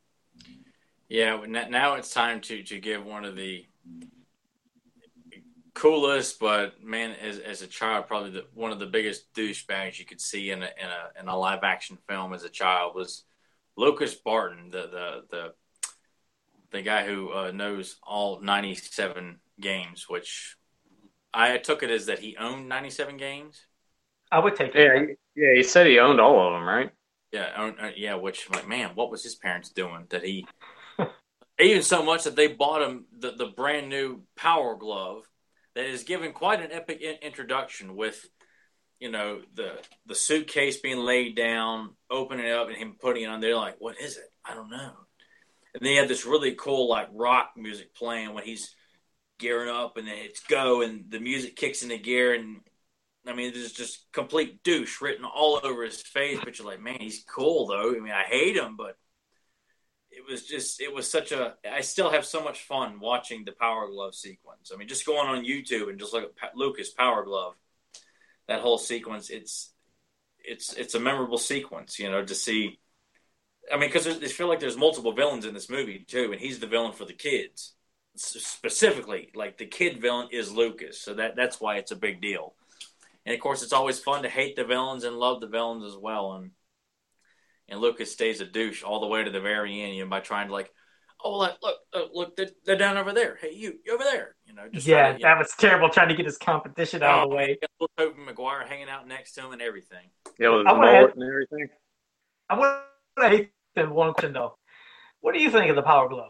[SPEAKER 3] Yeah, now it's time to, to give one of the coolest, but man, as, as a child, probably the, one of the biggest douchebags you could see in a, in a in a live action film as a child was Lucas Barton, the the the, the guy who uh, knows all ninety-seven games, which I took it as that he owned ninety-seven games.
[SPEAKER 1] I would take
[SPEAKER 2] Yeah,
[SPEAKER 1] it.
[SPEAKER 2] he, yeah. He said he owned all of them, right?
[SPEAKER 3] Yeah, own, uh, yeah. Which like, man, what was his parents doing that he even so much that they bought him the the brand new Power Glove that is given quite an epic in- introduction with, you know, the the suitcase being laid down, opening it up, and him putting it on there. Like, what is it? I don't know. And then he had this really cool like rock music playing when he's gearing up, and then it's go, and the music kicks into gear, and I mean, there's just complete douche written all over his face. But you're like, man, he's cool though. I mean, I hate him, but it was just, it was such a, I still have so much fun watching the Power Glove sequence. I mean, just going on YouTube and just look at Lucas Power Glove, that whole sequence, it's, it's, it's a memorable sequence, you know, to see. I mean, because they feel like there's multiple villains in this movie too, and he's the villain for the kids. Specifically, like the kid villain is Lucas, so that that's why it's a big deal. And of course, it's always fun to hate the villains and love the villains as well. And and Lucas stays a douche all the way to the very end, you know, by trying to like, oh look, look, uh, look, they're, they're down over there. Hey, you, you over there. You know, just
[SPEAKER 1] Yeah,
[SPEAKER 3] to,
[SPEAKER 1] that
[SPEAKER 3] know,
[SPEAKER 1] was terrible. Trying to get his competition out
[SPEAKER 3] oh,
[SPEAKER 1] of the way.
[SPEAKER 3] Little Tobey Maguire hanging out next to him and everything.
[SPEAKER 2] Yeah, with
[SPEAKER 1] I
[SPEAKER 2] the
[SPEAKER 1] wanna
[SPEAKER 2] mullet
[SPEAKER 1] add-
[SPEAKER 2] and everything.
[SPEAKER 1] I want to hate them one question though. What do you think of the Power Glove?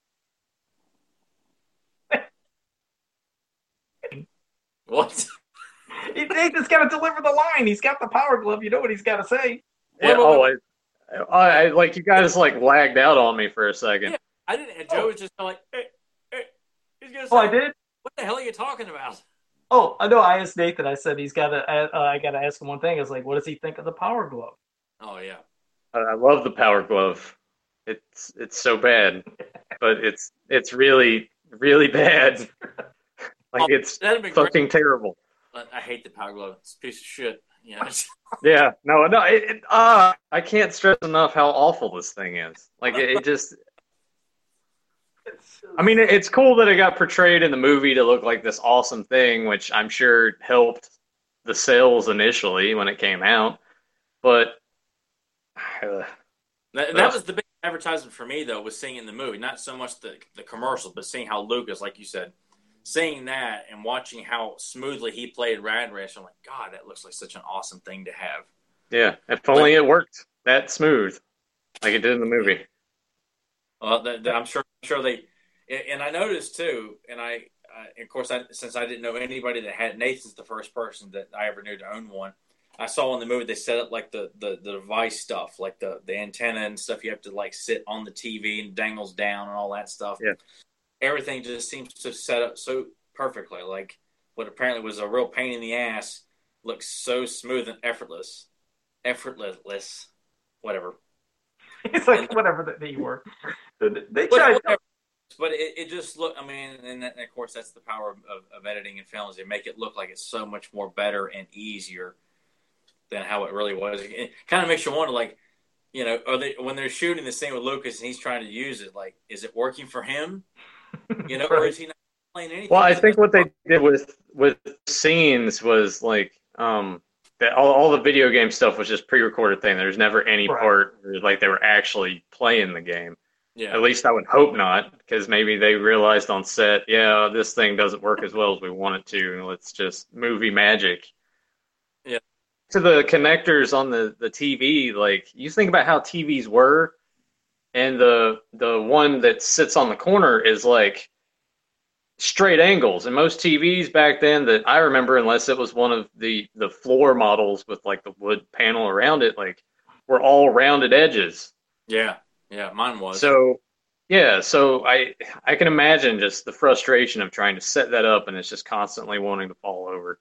[SPEAKER 3] What?
[SPEAKER 1] He, he just got to deliver the line. He's got the Power Glove. You know what he's got to say.
[SPEAKER 2] Yeah,
[SPEAKER 3] Wait, wait,
[SPEAKER 2] oh,
[SPEAKER 3] wait.
[SPEAKER 2] I, I, I, like you guys like lagged out on me for a second.
[SPEAKER 3] Yeah, I didn't. And Joe was just like, hey, hey, he's gonna say,
[SPEAKER 1] Oh, I did.
[SPEAKER 3] what the hell are you talking about?
[SPEAKER 1] Oh, I know. I asked Nathan. I said he's got to. Uh, I got to ask him one thing. I was like, what does he think of the Power Glove?
[SPEAKER 3] Oh yeah.
[SPEAKER 2] I, I love the Power Glove. It's it's so bad, but it's it's really really bad. Like
[SPEAKER 3] Oh,
[SPEAKER 2] it's
[SPEAKER 3] that'd be great.
[SPEAKER 2] fucking terrible.
[SPEAKER 3] But I hate the Power Glove. It's a piece of shit. Yeah.
[SPEAKER 2] Yeah, no, no. It, it, uh, I can't stress enough how awful this thing is. Like it, it just. I mean, it, it's cool that it got portrayed in the movie to look like this awesome thing, which I'm sure helped the sales initially when it came out. But uh,
[SPEAKER 3] That, that was the big advertisement for me, though, was seeing in the movie. Not so much the, the commercial, but seeing how Lucas, like you said, seeing that and watching how smoothly he played Rad Rash. I'm like, God, that looks like such an awesome thing to have.
[SPEAKER 2] yeah, if only it worked that smooth like it did in the movie.
[SPEAKER 3] Well, that, that I'm sure, I'm sure they, and I noticed too, and I, uh, of course, I, since I didn't know anybody that had, Nathan's the first person that I ever knew to own one. I saw in the movie they set up like the, the, the device stuff, like the, the antenna and stuff. You have to like sit on the T V and dangles down and all that stuff.
[SPEAKER 2] Yeah.
[SPEAKER 3] Everything just seems to set up so perfectly. Like what apparently was a real pain in the ass looks so smooth and effortless. Effortless. Whatever.
[SPEAKER 1] It's like whatever that they were. They
[SPEAKER 3] But,
[SPEAKER 1] tried.
[SPEAKER 3] whatever. But it, it just look. I mean, and, that, and of course that's the power of, of editing and films. They make it look like it's so much more better and easier than how it really was. It kind of makes you wonder, like, you know, are they when they're shooting the scene with Lucas and he's trying to use it, like, is it working for him? You know,
[SPEAKER 1] Right.
[SPEAKER 3] or is he not playing anything?
[SPEAKER 2] Well, I think what they did with with scenes was like um that all, all the video game stuff was just pre-recorded thing. There's never any
[SPEAKER 1] Right.
[SPEAKER 2] part where like they were actually playing the game.
[SPEAKER 3] Yeah.
[SPEAKER 2] At least I would hope not, because maybe they realized on set, yeah, this thing doesn't work as well as we want it to, and let's just movie magic.
[SPEAKER 3] Yeah.
[SPEAKER 2] To the connectors on the, the T V, like you think about how T Vs were, and the the one that sits on the corner is like straight angles. And most T Vs back then that I remember, unless it was one of the the floor models with like the wood panel around it, like were all rounded edges.
[SPEAKER 3] Yeah. Yeah. Mine was.
[SPEAKER 2] So, yeah, so I I can imagine just the frustration of trying to set that up, and it's just constantly wanting to fall over.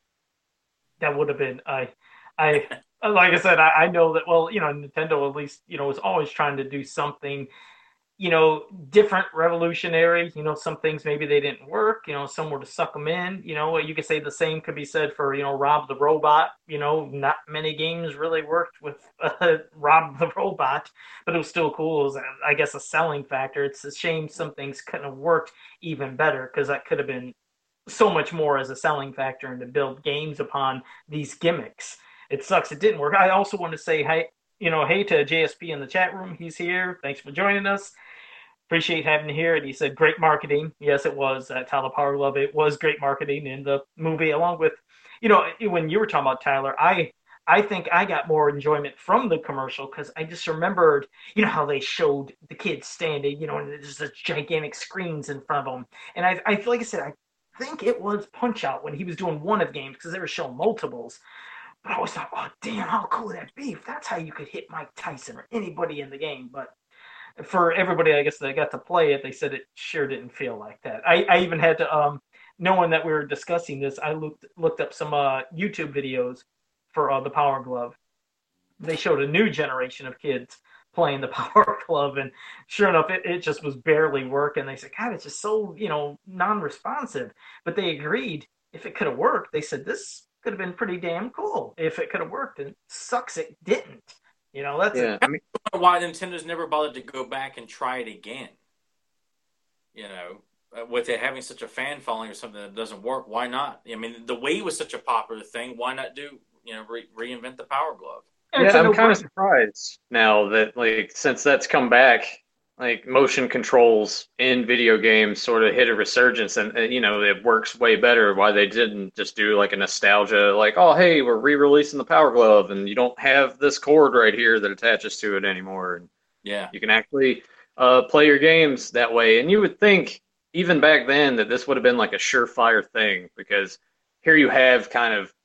[SPEAKER 1] That would have been I I like I said I, I know that well you know Nintendo at least you know was always trying to do something you know different, revolutionary. You know some things maybe they didn't work, you know some were to suck them in. You know you could say the same could be said for you know Rob the Robot. You know not many games really worked with uh, Rob the Robot, but it was still cool. It was I guess a selling factor. It's a shame some things couldn't have worked even better, because that could have been so much more as a selling factor and to build games upon these gimmicks. It sucks it didn't work. I also want to say hey, you know, hey to J S P in the chat room. He's here. Thanks for joining us. Appreciate having you here. And he said, great marketing. Yes, it was at Tyler Power Glove. It was great marketing in the movie, along with, you know, when you were talking about Tyler, I I think I got more enjoyment from the commercial because I just remembered, you know, how they showed the kids standing, you know, and there's just gigantic screens in front of them. And I, I like I said, I think it was Punch Out when he was doing one of games because they were showing multiples. But I always thought, oh, damn, how cool would that be if that's how you could hit Mike Tyson or anybody in the game. But for everybody, I guess, that got to play it, they said it sure didn't feel like that. I, I even had to, um, knowing that we were discussing this, I looked looked up some uh, YouTube videos for uh, the Power Glove. They showed a new generation of kids playing the Power Glove, and sure enough, it, it just was barely working. They said, God, it's just so, you know, non-responsive. But they agreed if it could have worked, they said this could have been pretty damn cool if it could have worked, and it sucks it didn't. You know, that's
[SPEAKER 2] yeah. I mean,
[SPEAKER 3] why Nintendo's never bothered to go back and try it again. You know, with it having such a fan following or something that doesn't work, why not? I mean, the Wii was such a popular thing. Why not do, you know, re- reinvent the Power Glove?
[SPEAKER 2] Yeah, I'm kind of surprised now that, like, since that's come back, like, motion controls in video games sort of hit a resurgence, and, and you know, it works way better. Why they didn't just do, like, a nostalgia, like, oh, hey, we're re-releasing the Power Glove, and you don't have this cord right here that attaches to it anymore. And
[SPEAKER 3] yeah,
[SPEAKER 2] you can actually uh, play your games that way. And you would think, even back then, that this would have been, like, a surefire thing, because here you have kind of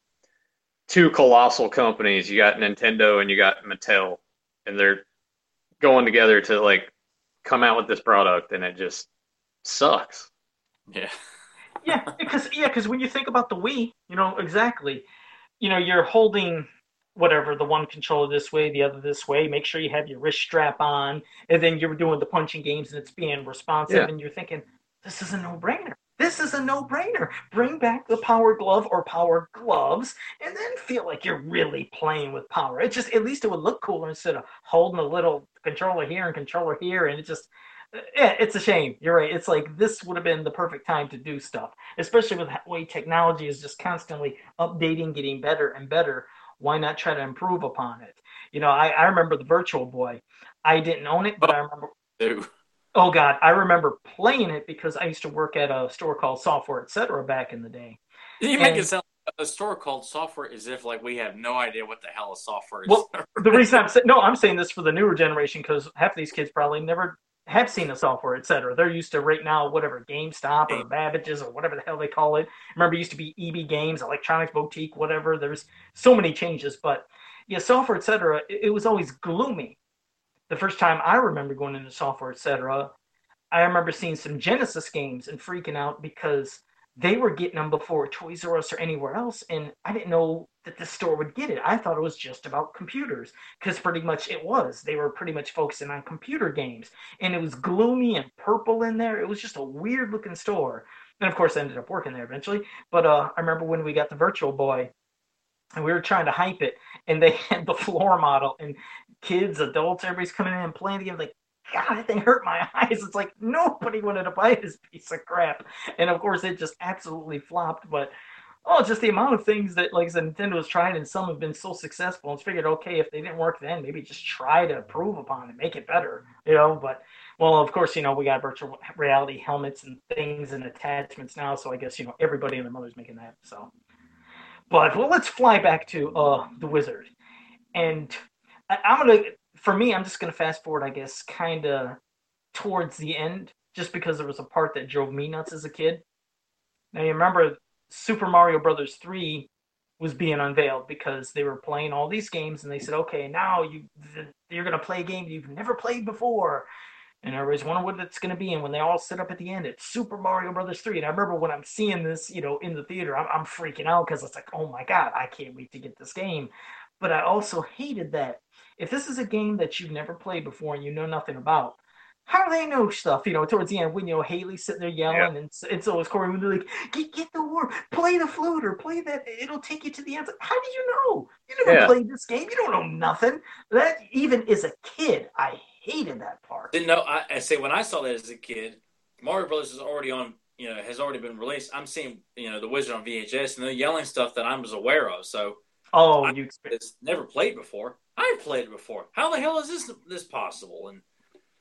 [SPEAKER 2] two colossal companies. You got Nintendo and you got Mattel, and they're going together to, like, come out with this product, and it just sucks.
[SPEAKER 3] Yeah.
[SPEAKER 1] yeah, because yeah, because when you think about the Wii, you know, exactly, you know, you're holding whatever, the one controller this way, the other this way, make sure you have your wrist strap on, and then you're doing the punching games and it's being responsive, yeah. And you're thinking, this is a no-brainer. This is a no-brainer. Bring back the Power Glove or Power Gloves, and then feel like you're really playing with power. It just, at least it would look cooler instead of holding a little controller here and controller here, and it just, yeah, it's a shame. You're right. It's like this would have been the perfect time to do stuff, especially with the way technology is just constantly updating, getting better and better. Why not try to improve upon it? You know, I, I remember the Virtual Boy. I didn't own it, but I remember.
[SPEAKER 3] Ew.
[SPEAKER 1] Oh, God, I remember playing it because I used to work at a store called Software Etc. back in the day.
[SPEAKER 3] You and, make it sound like a store called Software as if like we have no idea what the hell a software is.
[SPEAKER 1] Well, the reason I'm saying, no, I'm saying this for the newer generation because half of these kids probably never have seen a Software Etc. They're used to right now, whatever, GameStop or Babbage's or whatever the hell they call it. Remember, it used to be E B Games, Electronics Boutique, whatever. There's so many changes. But, yeah, Software Etc., it, it was always gloomy. The first time I remember going into Software Etc., I remember seeing some Genesis games and freaking out because they were getting them before Toys R Us or anywhere else, and I didn't know that the store would get it. I thought it was just about computers, because pretty much it was. They were pretty much focusing on computer games, and it was gloomy and purple in there. It was just a weird-looking store. And, of course, I ended up working there eventually. But uh, I remember when we got the Virtual Boy, and we were trying to hype it, and they had the floor model, and kids, adults, everybody's coming in and playing the game, like, God, that thing hurt my eyes. It's like nobody wanted to buy this piece of crap. And, of course, it just absolutely flopped. But, oh, just the amount of things that, like I said, Nintendo has tried, and some have been so successful. And it's figured, okay, if they didn't work then, maybe just try to improve upon it, make it better, you know. But, well, of course, you know, we got virtual reality helmets and things and attachments now. So I guess, you know, everybody and their mother's making that. So, but, well, let's fly back to uh, the Wizard. And I, I'm going to... For me, I'm just going to fast forward, I guess, kind of towards the end, just because there was a part that drove me nuts as a kid. Now, you remember Super Mario Brothers three was being unveiled because they were playing all these games, and they said, okay, now you, you're going to play a game you've never played before. And everybody's wondering what it's going to be, and when they all sit up at the end, it's Super Mario Brothers three. And I remember when I'm seeing this, you know, in the theater, I'm, I'm freaking out because it's like, oh, my God, I can't wait to get this game. But I also hated that if this is a game that you've never played before and you know nothing about, how do they know stuff? You know, towards the end, when, you know, Haley's sitting there yelling, yeah. and, and so is Corey, when they're like, get, get the war, play the flute or play that, it'll take you to the end. How do you know? You never yeah. played this game. You don't know nothing. That, even as a kid, I hated that part.
[SPEAKER 3] Didn't know. I, I say when I saw that as a kid, Mario Brothers was already on you know, has already been released. I'm seeing, you know, the Wizard on V H S, and they're yelling stuff that I was aware of. So,
[SPEAKER 1] oh,
[SPEAKER 3] I,
[SPEAKER 1] you
[SPEAKER 3] it's never played before. I've played it before. How the hell is this this possible? And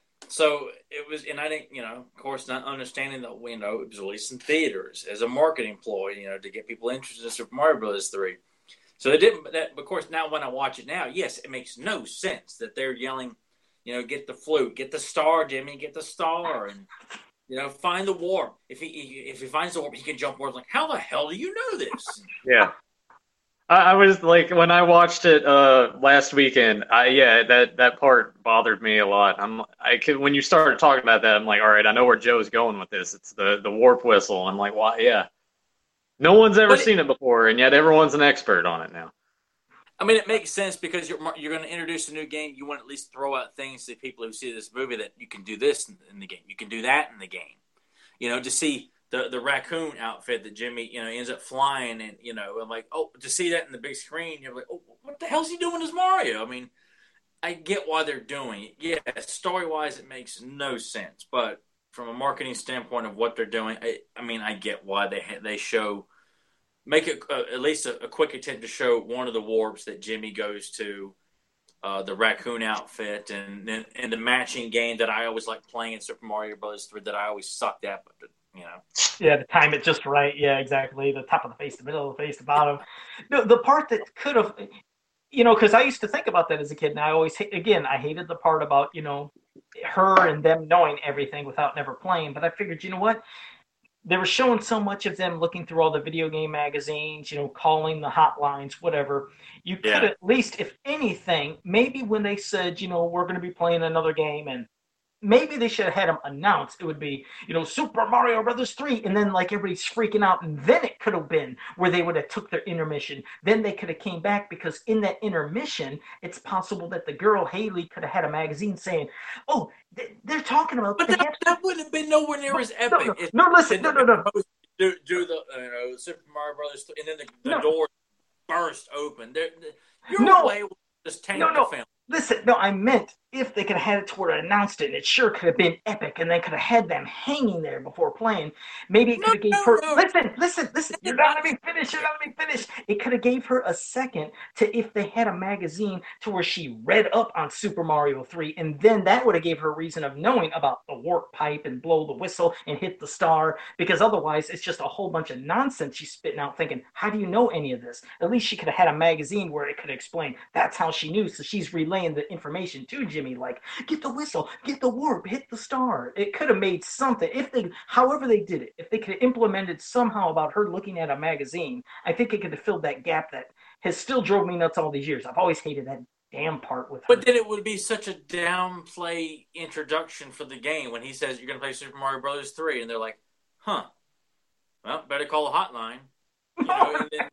[SPEAKER 3] so it was, and I didn't, you know, of course, not understanding that, you know, it was released in theaters as a marketing ploy, you know, to get people interested in Super Mario Bros. three. So it didn't, that, of course, now when I watch it now, yes, it makes no sense that they're yelling, you know, get the flute, get the star, Jimmy, get the star, and, you know, find the warp. If he if he finds the warp, he can jump warp. Like, how the hell do you know this?
[SPEAKER 2] Yeah. I, I was like, when I watched it uh, last weekend, I, yeah, that, that part bothered me a lot. I'm, I could, when you started talking about that, I'm like, all right, I know where Joe's going with this. It's the, the warp whistle. I'm like, why? Yeah. No one's ever
[SPEAKER 3] But
[SPEAKER 2] seen it before, and yet everyone's an expert on it now.
[SPEAKER 3] I mean, it makes sense because you're you're going to introduce a new game. You want to at least throw out things to people who see this movie that you can do this in, in the game. You can do that in the game. You know, to see the, the raccoon outfit that Jimmy, you know, ends up flying, and, you know, I'm like, oh, to see that in the big screen, you're like, oh, what the hell's he doing as Mario? I mean, I get why they're doing it. Yeah, story-wise, it makes no sense. But from a marketing standpoint of what they're doing, I, I mean, I get why they they show – make it uh, at least a, a quick attempt to show one of the warps that Jimmy goes to, uh, the raccoon outfit, and, and and the matching game that I always like playing in Super Mario Bros. three that I always sucked at, but you know.
[SPEAKER 1] Yeah, to time it just right. Yeah, exactly. The top of the face, the middle of the face, the bottom. No, the part that could have, you know, because I used to think about that as a kid, and I always, again, I hated the part about, you know, her and them knowing everything without never playing. But I figured, you know what? They were showing so much of them looking through all the video game magazines, you know, calling the hotlines, whatever. You could
[SPEAKER 3] Yeah.
[SPEAKER 1] at least, if anything, maybe when they said, you know, we're going to be playing another game, and maybe they should have had them announced. It would be, you know, Super Mario Brothers three, and then like everybody's freaking out, and then it could have been where they would have took their intermission. Then they could have came back, because in that intermission, it's possible that the girl Haley could have had a magazine saying, "Oh, they're talking about."
[SPEAKER 3] But that, that wouldn't have been nowhere near as epic.
[SPEAKER 1] No, no,
[SPEAKER 3] If-
[SPEAKER 1] no, listen, no, no, no.
[SPEAKER 3] Do, do the you know Super Mario Brothers, and then the, the
[SPEAKER 1] No.
[SPEAKER 3] door burst open. There, your
[SPEAKER 1] No.
[SPEAKER 3] way was just tank
[SPEAKER 1] No,
[SPEAKER 3] the
[SPEAKER 1] no.
[SPEAKER 3] film.
[SPEAKER 1] Listen, no, I meant if they could have had it to where it announced it, and it sure could have been epic, and they could have had them hanging there before playing. Maybe it
[SPEAKER 3] No,
[SPEAKER 1] could have gave
[SPEAKER 3] no,
[SPEAKER 1] her.
[SPEAKER 3] no.
[SPEAKER 1] Listen, listen, listen. You're not let me finish. You're not let me finish. It could have gave her a second to, if they had a magazine to where she read up on Super Mario three, and then that would have gave her a reason of knowing about the warp pipe and blow the whistle and hit the star. Because otherwise, it's just a whole bunch of nonsense she's spitting out, thinking, "How do you know any of this?" At least she could have had a magazine where it could explain. That's how she knew. So she's relaying the information to Jimmy, like, get the whistle, get the warp, hit the star. It could have made something, if they, however they did it, if they could have implemented somehow about her looking at a magazine, I think it could have filled that gap that has still drove me nuts all these years. I've always hated that damn part with her.
[SPEAKER 3] But then it would be such a downplay introduction for the game when he says you're going to play Super Mario Brothers three, and they're like, "Huh? Well, better call a hotline." You know, and then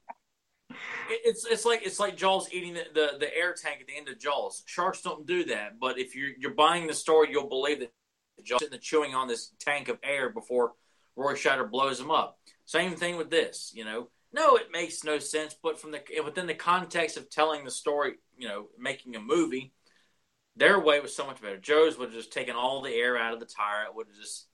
[SPEAKER 3] it- it's it's like it's like Jaws eating the, the, the air tank at the end of Jaws. Sharks don't do that, but if you're you're buying the story, you'll believe that Jaws is chewing on this tank of air before Roy Scheider blows him up. Same thing with this, you know. No, it makes no sense, but from the within the context of telling the story, you know, making a movie, their way was so much better. Joe's would have just taken all the air out of the tire. It would have just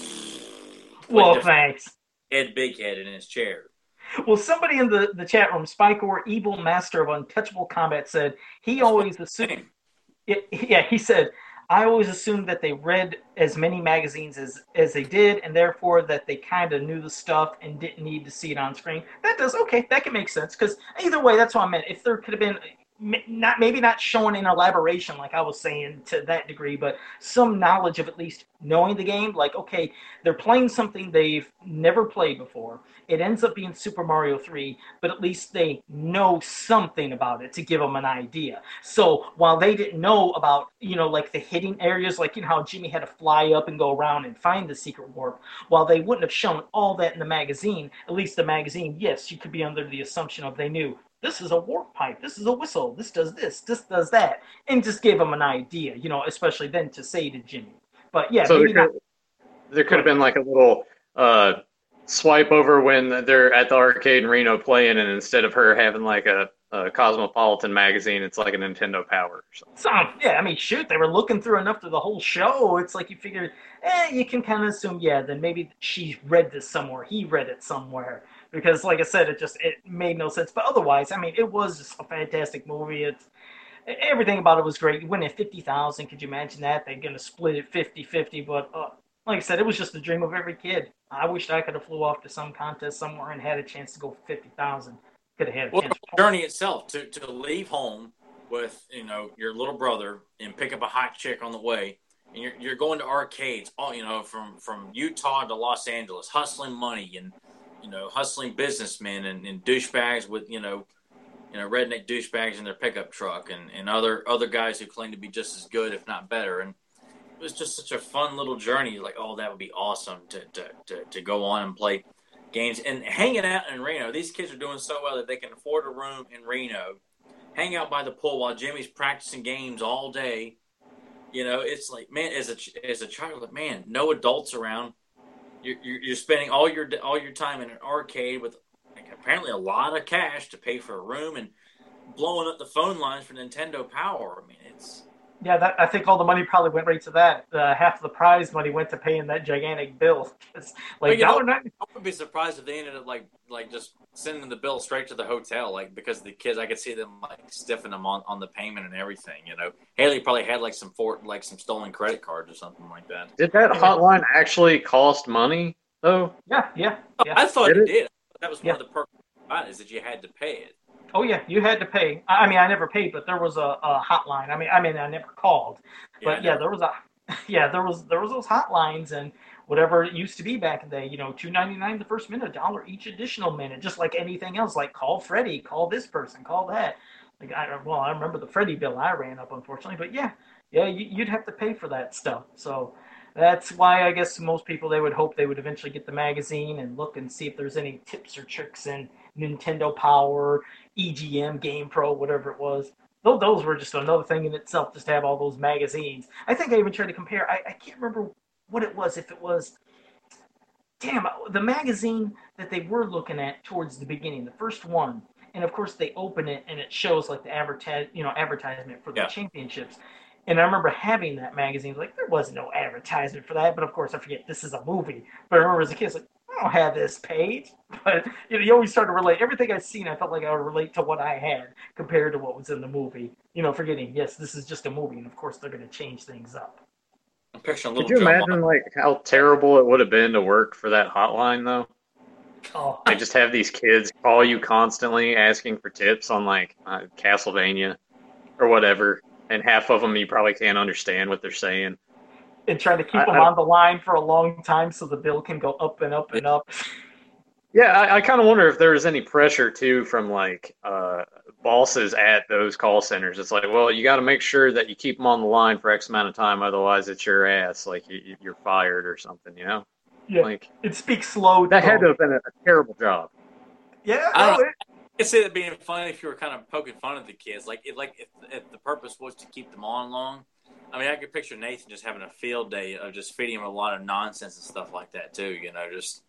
[SPEAKER 1] Well, thanks.
[SPEAKER 3] Ed Big Head in his chair.
[SPEAKER 1] Well, somebody in the, the chat room, Spike or Evil Master of Untouchable Combat, said he always assumed. Yeah, he said, I always assumed that they read as many magazines as, as they did, and therefore that they kind of knew the stuff and didn't need to see it on screen. That does, okay, that can make sense, because either way, that's what I meant. If there could have been, not maybe not showing an elaboration like I was saying to that degree, but some knowledge of at least knowing the game, like, okay, they're playing something they've never played before. It ends up being Super Mario three, but at least they know something about it to give them an idea. So while they didn't know about, you know, like the hidden areas, like, you know, how Jimmy had to fly up and go around and find the secret warp, while they wouldn't have shown all that in the magazine, at least the magazine, yes, you could be under the assumption of they knew this is a warp pipe, this is a whistle, this does this, this does that, and just gave them an idea, you know, especially then to say to Jimmy. But yeah,
[SPEAKER 2] so
[SPEAKER 1] maybe
[SPEAKER 2] there
[SPEAKER 1] not.
[SPEAKER 2] could, there could have been like a little uh, swipe over when they're at the arcade in Reno playing, and instead of her having like a, a Cosmopolitan magazine, it's like a Nintendo Power or something.
[SPEAKER 1] So yeah, I mean, shoot, they were looking through enough through the whole show. It's like you figure, eh, you can kind of assume, yeah, then maybe she read this somewhere, he read it somewhere, because like I said, it just it made no sense. But otherwise, I mean, it was just a fantastic movie. It's everything about it was great. You win at fifty thousand. Could you imagine that? They're going to split it fifty-fifty. But uh, like I said, it was just the dream of every kid. I wished I could have flew off to some contest somewhere and had a chance to go for fifty thousand. Could have had a
[SPEAKER 3] Well,
[SPEAKER 1] chance.
[SPEAKER 3] the journey itself to, to leave home with, you know, your little brother and pick up a hot chick on the way. And you're, you're going to arcades, all, you know, from, from Utah to Los Angeles, hustling money and, you know, hustling businessmen and, and douchebags with, you know, you know, redneck douchebags in their pickup truck and, and other other guys who claim to be just as good, if not better. And it was just such a fun little journey. Like, oh, that would be awesome to to, to, to go on and play games. And hanging out in Reno, these kids are doing so well that they can afford a room in Reno, hang out by the pool while Jimmy's practicing games all day. You know, it's like, man, as a as a child, like, man, no adults around. You're, you're spending all your all your time in an arcade with like, apparently a lot of cash to pay for a room and blowing up the phone lines for Nintendo Power. I mean, it's
[SPEAKER 1] Yeah, that, I think all the money probably went right to that. Uh, half of the prize money went to paying that gigantic bill. It's like
[SPEAKER 3] you know,
[SPEAKER 1] dollar ninety.
[SPEAKER 3] I would be surprised if they ended up like like just sending the bill straight to the hotel, like because the kids, I could see them like stiffing them on, on the payment and everything. You know, Haley probably had like some for like some stolen credit cards or something like that.
[SPEAKER 2] Did that hotline actually cost money though?
[SPEAKER 1] Yeah, yeah, yeah.
[SPEAKER 3] I thought
[SPEAKER 2] Did
[SPEAKER 3] it
[SPEAKER 2] it?
[SPEAKER 3] did. That was one
[SPEAKER 1] Yeah.
[SPEAKER 3] of the perks about it, is that you had to pay it.
[SPEAKER 1] Oh yeah, you had to pay. I I mean, I never paid, but there was a, a hotline. I mean, I mean, I never called, but
[SPEAKER 3] I
[SPEAKER 1] yeah,
[SPEAKER 3] never-
[SPEAKER 1] there was a, yeah, there was there was those hotlines and whatever it used to be back in the day. You know, two ninety nine the first minute, a dollar each additional minute, just like anything else. Like call Freddie, call this person, call that. Like I well, I remember the Freddie bill I ran up, unfortunately, but yeah, yeah, you, you'd have to pay for that stuff. So that's why I guess most people they would hope they would eventually get the magazine and look and see if there's any tips or tricks in Nintendo Power, E G M, Game Pro, whatever it was. Those, those were just another thing in itself, just to have all those magazines. I think I even tried to compare. I, I can't remember what it was. If it was, damn, the magazine that they were looking at towards the beginning, the first one, and of course they open it and it shows like the advertise, you know, advertisement for the
[SPEAKER 3] Yeah.
[SPEAKER 1] championships. And I remember having that magazine. Like there wasn't no advertisement for that, but of course I forget this is a movie. But I remember as a kid, it's like I don't have this page. But you know, you always start to relate. Everything I've seen, I felt like I would relate to what I had compared to what was in the movie. You know, forgetting yes, this is just a movie, and of course they're going to change things up.
[SPEAKER 3] I'm picturing a
[SPEAKER 2] Could
[SPEAKER 3] little
[SPEAKER 2] you
[SPEAKER 3] drum
[SPEAKER 2] imagine
[SPEAKER 3] line.
[SPEAKER 2] like how terrible it would have been to work for that hotline though?
[SPEAKER 1] Oh,
[SPEAKER 2] They just have these kids call you constantly asking for tips on like uh, Castlevania or whatever, and half of them you probably can't understand what they're saying.
[SPEAKER 1] and trying to keep
[SPEAKER 2] I-
[SPEAKER 1] them
[SPEAKER 2] I-
[SPEAKER 1] on the line for a long time so the bill can go up and up and up.
[SPEAKER 2] Yeah, I, I kind of wonder if there was any pressure too from like uh, bosses at those call centers. It's like, well, you got to make sure that you keep them on the line for X amount of time, otherwise it's your ass. Like you, you're fired or something, you know?
[SPEAKER 1] Yeah,
[SPEAKER 2] Like
[SPEAKER 1] it speaks slow.
[SPEAKER 2] that had to
[SPEAKER 1] tone.
[SPEAKER 2] have been a, a terrible job.
[SPEAKER 1] Yeah,
[SPEAKER 3] I
[SPEAKER 1] no,
[SPEAKER 3] don't-
[SPEAKER 1] it,
[SPEAKER 3] I could see that being funny if you were kind of poking fun at the kids, like if, like if, if the purpose was to keep them on long. I mean, I could picture Nathan just having a field day of just feeding him a lot of nonsense and stuff like that too. You know, just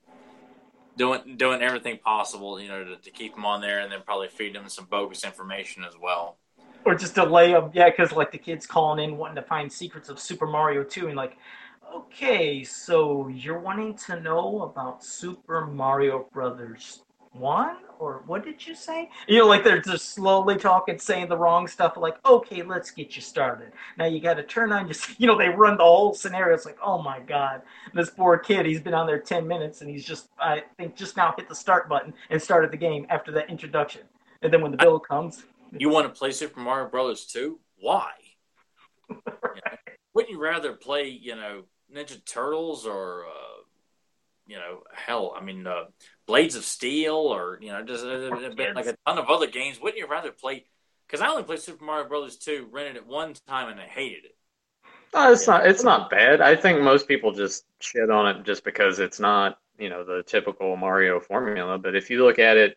[SPEAKER 3] doing doing everything possible, you know, to, to keep him on there, and then probably feed him some bogus information as well.
[SPEAKER 1] or just delay them. Yeah, because like the kids calling in wanting to find secrets of Super Mario two, and like, okay, so you're wanting to know about Super Mario Brothers one, or what did you say? You know, like they're just slowly talking, saying the wrong stuff. Like, okay, let's get you started. Now you got to turn on just, you know, they run the whole scenario. It's like, oh my god, this poor kid. He's been on there ten minutes, and he's just, I think, just now hit the start button and started the game after that introduction. And then when the bill comes,
[SPEAKER 3] You want to play Super Mario Brothers two? Why? You know, wouldn't you rather play, you know, Ninja Turtles or, uh, you know, hell, I mean, uh, Blades of Steel or, you know, just uh, like a ton of other games? Wouldn't you rather play? Because I only played Super Mario Brothers two, rented it one time, and I hated it.
[SPEAKER 2] No, it's not. It's not bad. I think most people just shit on it just because it's not, you know, the typical Mario formula. But if you look at it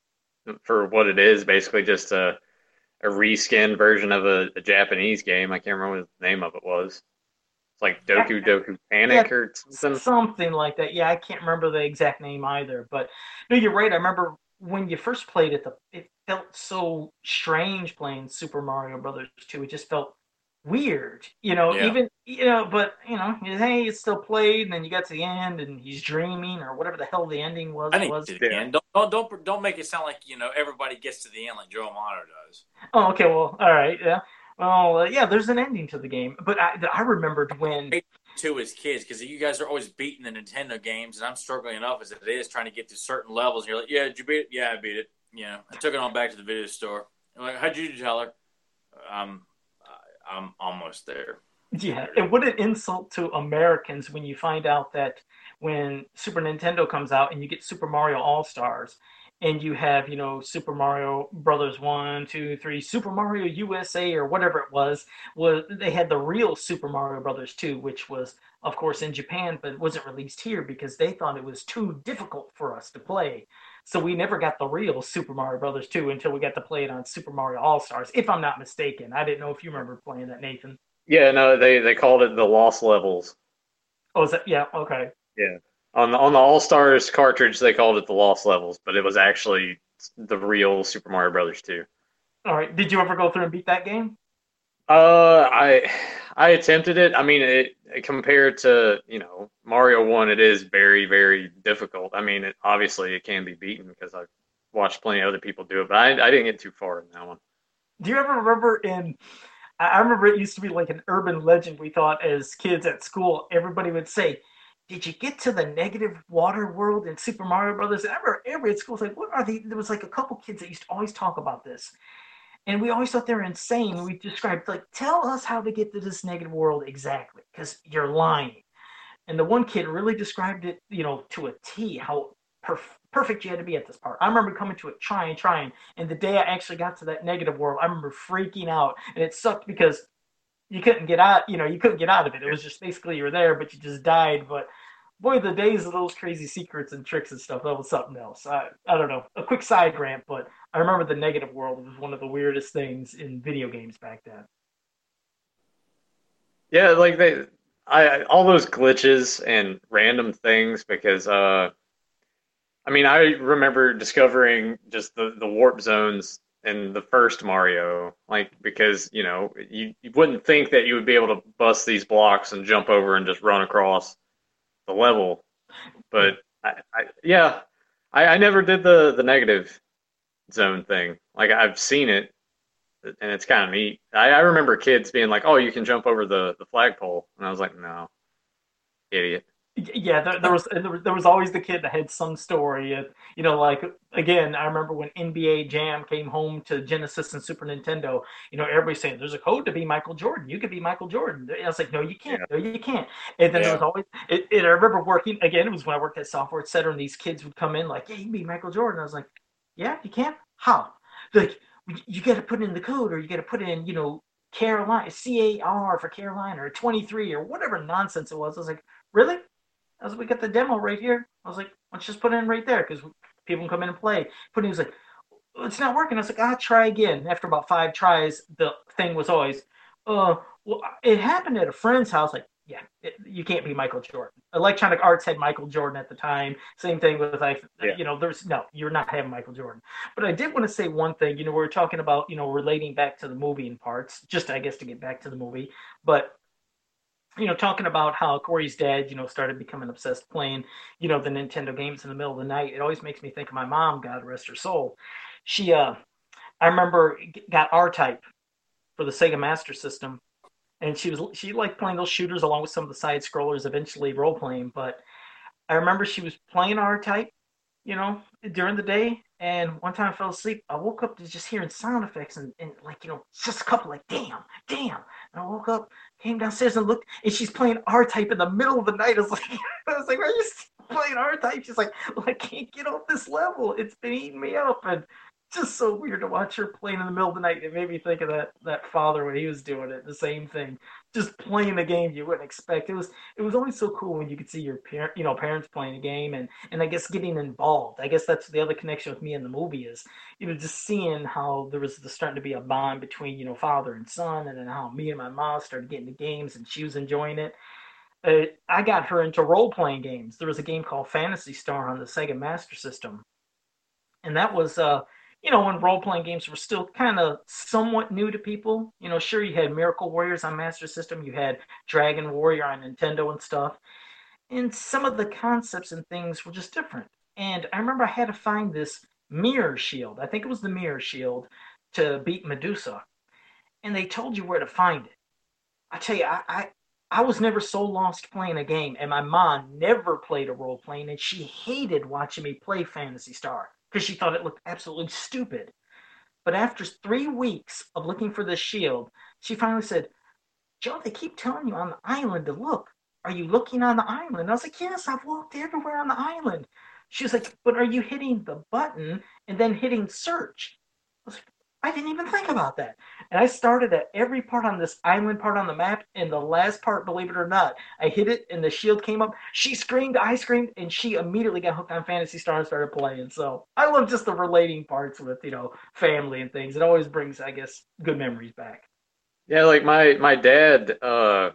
[SPEAKER 2] for what it is, basically just a a reskin version of a, a Japanese game. I can't remember what the name of it was. It's like Doku Doku
[SPEAKER 1] Yeah,
[SPEAKER 2] Panic or something.
[SPEAKER 1] something like that. Yeah, I can't remember the exact name either. But no, you're right. I remember when you first played it, the it felt so strange playing Super Mario Brothers two. It just felt weird, you know.
[SPEAKER 3] Yeah.
[SPEAKER 1] Even you know, but you know, hey, it's still played, and then you got to the end, and he's dreaming or whatever the hell the ending was.
[SPEAKER 3] I think
[SPEAKER 1] Was
[SPEAKER 3] to the end. Don't, don't don't don't make it sound like you know everybody gets to the end like Joe Amato does.
[SPEAKER 1] oh, okay, well, all right, yeah. Well, uh, yeah, there's an ending to the game, but I I remembered when
[SPEAKER 3] To his kids because you guys are always beating the Nintendo games, and I'm struggling enough as it is trying to get to certain levels. And you're like, yeah, did you beat it? Yeah, I beat it. Yeah, I took it on back to the video store. I'm like, how'd you tell her? I'm I'm almost there.
[SPEAKER 1] Yeah, and what an insult to Americans when you find out that when Super Nintendo comes out and you get Super Mario All Stars and you have, you know, Super Mario Brothers one, two, three, Super Mario U S A or whatever it was, was they had the real Super Mario Brothers two, which was, of course, in Japan, but it wasn't released here because they thought it was too difficult for us to play. So we never got the real Super Mario Brothers two until we got to play it on Super Mario All Stars, if I'm not mistaken. I didn't know if you remember playing that, Nathan.
[SPEAKER 2] Yeah, no, they they called it the Lost Levels.
[SPEAKER 1] Oh, is that? Yeah, okay.
[SPEAKER 2] Yeah, on the on the All Stars cartridge, they called it the Lost Levels, but it was actually the real Super Mario Brothers two.
[SPEAKER 1] All right. Did you ever go through and beat that game?
[SPEAKER 2] Uh, I I attempted it. I mean, it compared to you know Mario One, it is very very difficult. I mean, it, obviously it can be beaten because I've watched plenty of other people do it, but I I didn't get too far in that one.
[SPEAKER 1] Do you ever remember in I remember it used to be like an urban legend we thought as kids at school. Everybody would say, "Did you get to the negative water world in Super Mario Brothers?" And I remember everybody at school was like, "What are they?" There was like a couple kids that used to always talk about this, and we always thought they were insane. We described like, "Tell us how to get to this negative world exactly, because you're lying." And the one kid really described it, you know, to a T, how perf- perfect you had to be at this part. I remember coming to it, trying, trying, and the day I actually got to that negative world, I remember freaking out, and it sucked because you couldn't get out, you know, you couldn't get out of it. It was just basically you were there, but you just died. But boy, the days of those crazy secrets and tricks and stuff, that was something else. I, I don't know, a quick side rant, but I remember the negative world was one of the weirdest things in video games back then.
[SPEAKER 2] Yeah, like they, I all those glitches and random things because uh, I mean, I remember discovering just the the warp zones in the first Mario, like because you know you, you wouldn't think that you would be able to bust these blocks and jump over and just run across the level, but I, I yeah, I, I never did the the negative zone thing. Like I've seen it, and it's kind of neat. I, I remember kids being like, "Oh, you can jump over the the flagpole," and I was like, "No, idiot."
[SPEAKER 1] Yeah, there, there was there was there was always the kid that had some story. And, you know, like again, I remember when N B A Jam came home to Genesis and Super Nintendo. You know, everybody's saying there's a code to be Michael Jordan. You could be Michael Jordan. And I was like, no, you can't.
[SPEAKER 2] Yeah.
[SPEAKER 1] No, you can't. And then there was
[SPEAKER 3] Yeah.
[SPEAKER 1] always. It, it, I remember working again. It was when I worked at Software et cetera, and these kids would come in like, yeah, you can be Michael Jordan. I was like, yeah, you can. How? Like, you got to put in the code, or you got to put in, you know, Carolina C A R for Carolina, or twenty-three, or whatever nonsense it was. I was like, really? I was like, we got the demo right here. I was like, let's just put it in right there because people can come in and play. But he was like, "Well, it's not working." I was like, I'll try again. After about five tries, the thing was always, uh, well, it happened at a friend's house. Like, yeah, it, you can't be Michael Jordan. Electronic Arts had Michael Jordan at the time. Same thing with, like,
[SPEAKER 2] Yeah.
[SPEAKER 1] you know, there's no, you're not having Michael Jordan. But I did want to say one thing. You know, we were talking about, you know, relating back to the movie in parts, just, I guess, to get back to the movie. But you know, talking about how Corey's dad, you know, started becoming obsessed playing, you know, the Nintendo games in the middle of the night. It always makes me think of my mom, God rest her soul. She, uh, I remember got R-Type for the Sega Master System, and she was she liked playing those shooters along with some of the side scrollers, eventually role playing. But I remember she was playing R-Type, you know, during the day. And one time I fell asleep. I woke up to just hearing sound effects and, and like, you know, just a couple like, damn, damn. And I woke up, came downstairs and looked, and she's playing R-Type in the middle of the night. I was like, I was like, why are you still playing R-Type? She's like, well, I can't get off this level. It's been eating me up. And just so weird to watch her playing in the middle of the night. It made me think of that that father when he was doing it. The same thing, just playing a game you wouldn't expect. It was it was always so cool when you could see your parent, you know, parents playing a game, and and I guess getting involved. I guess that's the other connection with me and the movie is, you know, just seeing how there was the, starting to be a bond between, you know, father and son, and then how me and my mom started getting the games and she was enjoying it. Uh, I got her into role playing games. There was a game called Phantasy Star on the Sega Master System, and that was uh you know, when role playing games were still kind of somewhat new to people. You know, sure, you had Miracle Warriors on Master System, you had Dragon Warrior on Nintendo and stuff, and some of the concepts and things were just different. And I remember I had to find this mirror shield. I think it was the mirror shield to beat Medusa, and they told you where to find it. I tell you, I, I I was never so lost playing a game, and my mom never played a role playing, and she hated watching me play Phantasy Star because she thought it looked absolutely stupid. But after three weeks of looking for this shield, she finally said, "Joe, they keep telling you on the island to look. Are you looking on the island?" I was like, "Yes, I've walked everywhere on the island." She was like, "But are you hitting the button and then hitting search?" I was like, I didn't even think about that. And I started at every part on this island part on the map, and the last part, believe it or not, I hit it and the shield came up. She screamed, I screamed, and she immediately got hooked on Phantasy Star and started playing. So I love just the relating parts with, you know, family and things. It always brings, I guess, good memories back.
[SPEAKER 2] Yeah, like my my dad uh,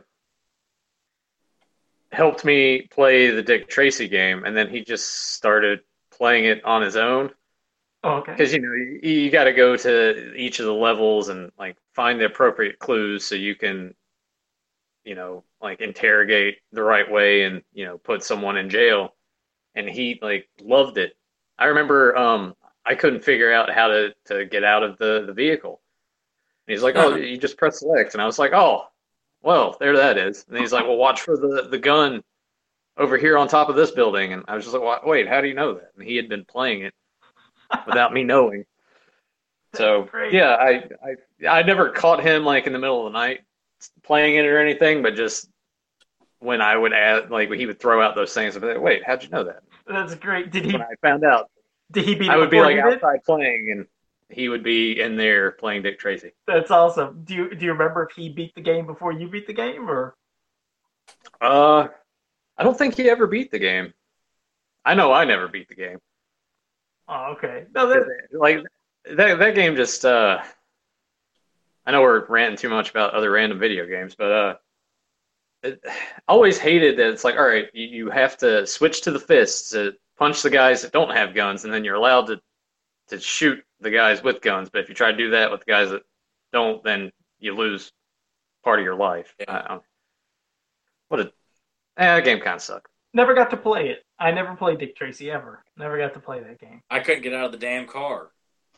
[SPEAKER 2] helped me play the Dick Tracy game, and then he just started playing it on his own.
[SPEAKER 1] Oh, okay.
[SPEAKER 2] Because you know you, you got to go to each of the levels and like find the appropriate clues so you can, you know, like interrogate the right way and you know put someone in jail. And he like loved it. I remember um I couldn't figure out how to to get out of the the vehicle. And he's like, "Oh, you just press select," and I was like, "Oh, well, there that is." And he's like, "Well, watch for the the gun over here on top of this building." And I was just like, "Wait, how do you know that?" And he had been playing it without me knowing. So yeah, I, I I never caught him like in the middle of the night playing it or anything, but just when I would add like he would throw out those things, I'd be like, "Wait, how'd you know that?"
[SPEAKER 1] That's great. Did he?
[SPEAKER 2] When I found out,
[SPEAKER 1] did he beat?
[SPEAKER 2] I
[SPEAKER 1] it
[SPEAKER 2] would be
[SPEAKER 1] before
[SPEAKER 2] like
[SPEAKER 1] you did?
[SPEAKER 2] outside playing, and he would be in there playing Dick Tracy.
[SPEAKER 1] That's awesome. Do you do you remember if he beat the game before you beat the game, or?
[SPEAKER 2] Uh, I don't think he ever beat the game. I know I never beat the game.
[SPEAKER 1] Oh, okay. No, that,
[SPEAKER 2] like that that game just uh I know we're ranting too much about other random video games, but uh it, I always hated that it's like, all right, you, you have to switch to the fists to punch the guys that don't have guns, and then you're allowed to to shoot the guys with guns. But if you try to do that with the guys that don't, then you lose part of your life.
[SPEAKER 3] Yeah.
[SPEAKER 2] I, what a eh, that game kind of sucked.
[SPEAKER 1] Never got to play it. I never played Dick Tracy ever. Never got to play that game.
[SPEAKER 3] I couldn't get out of the damn car.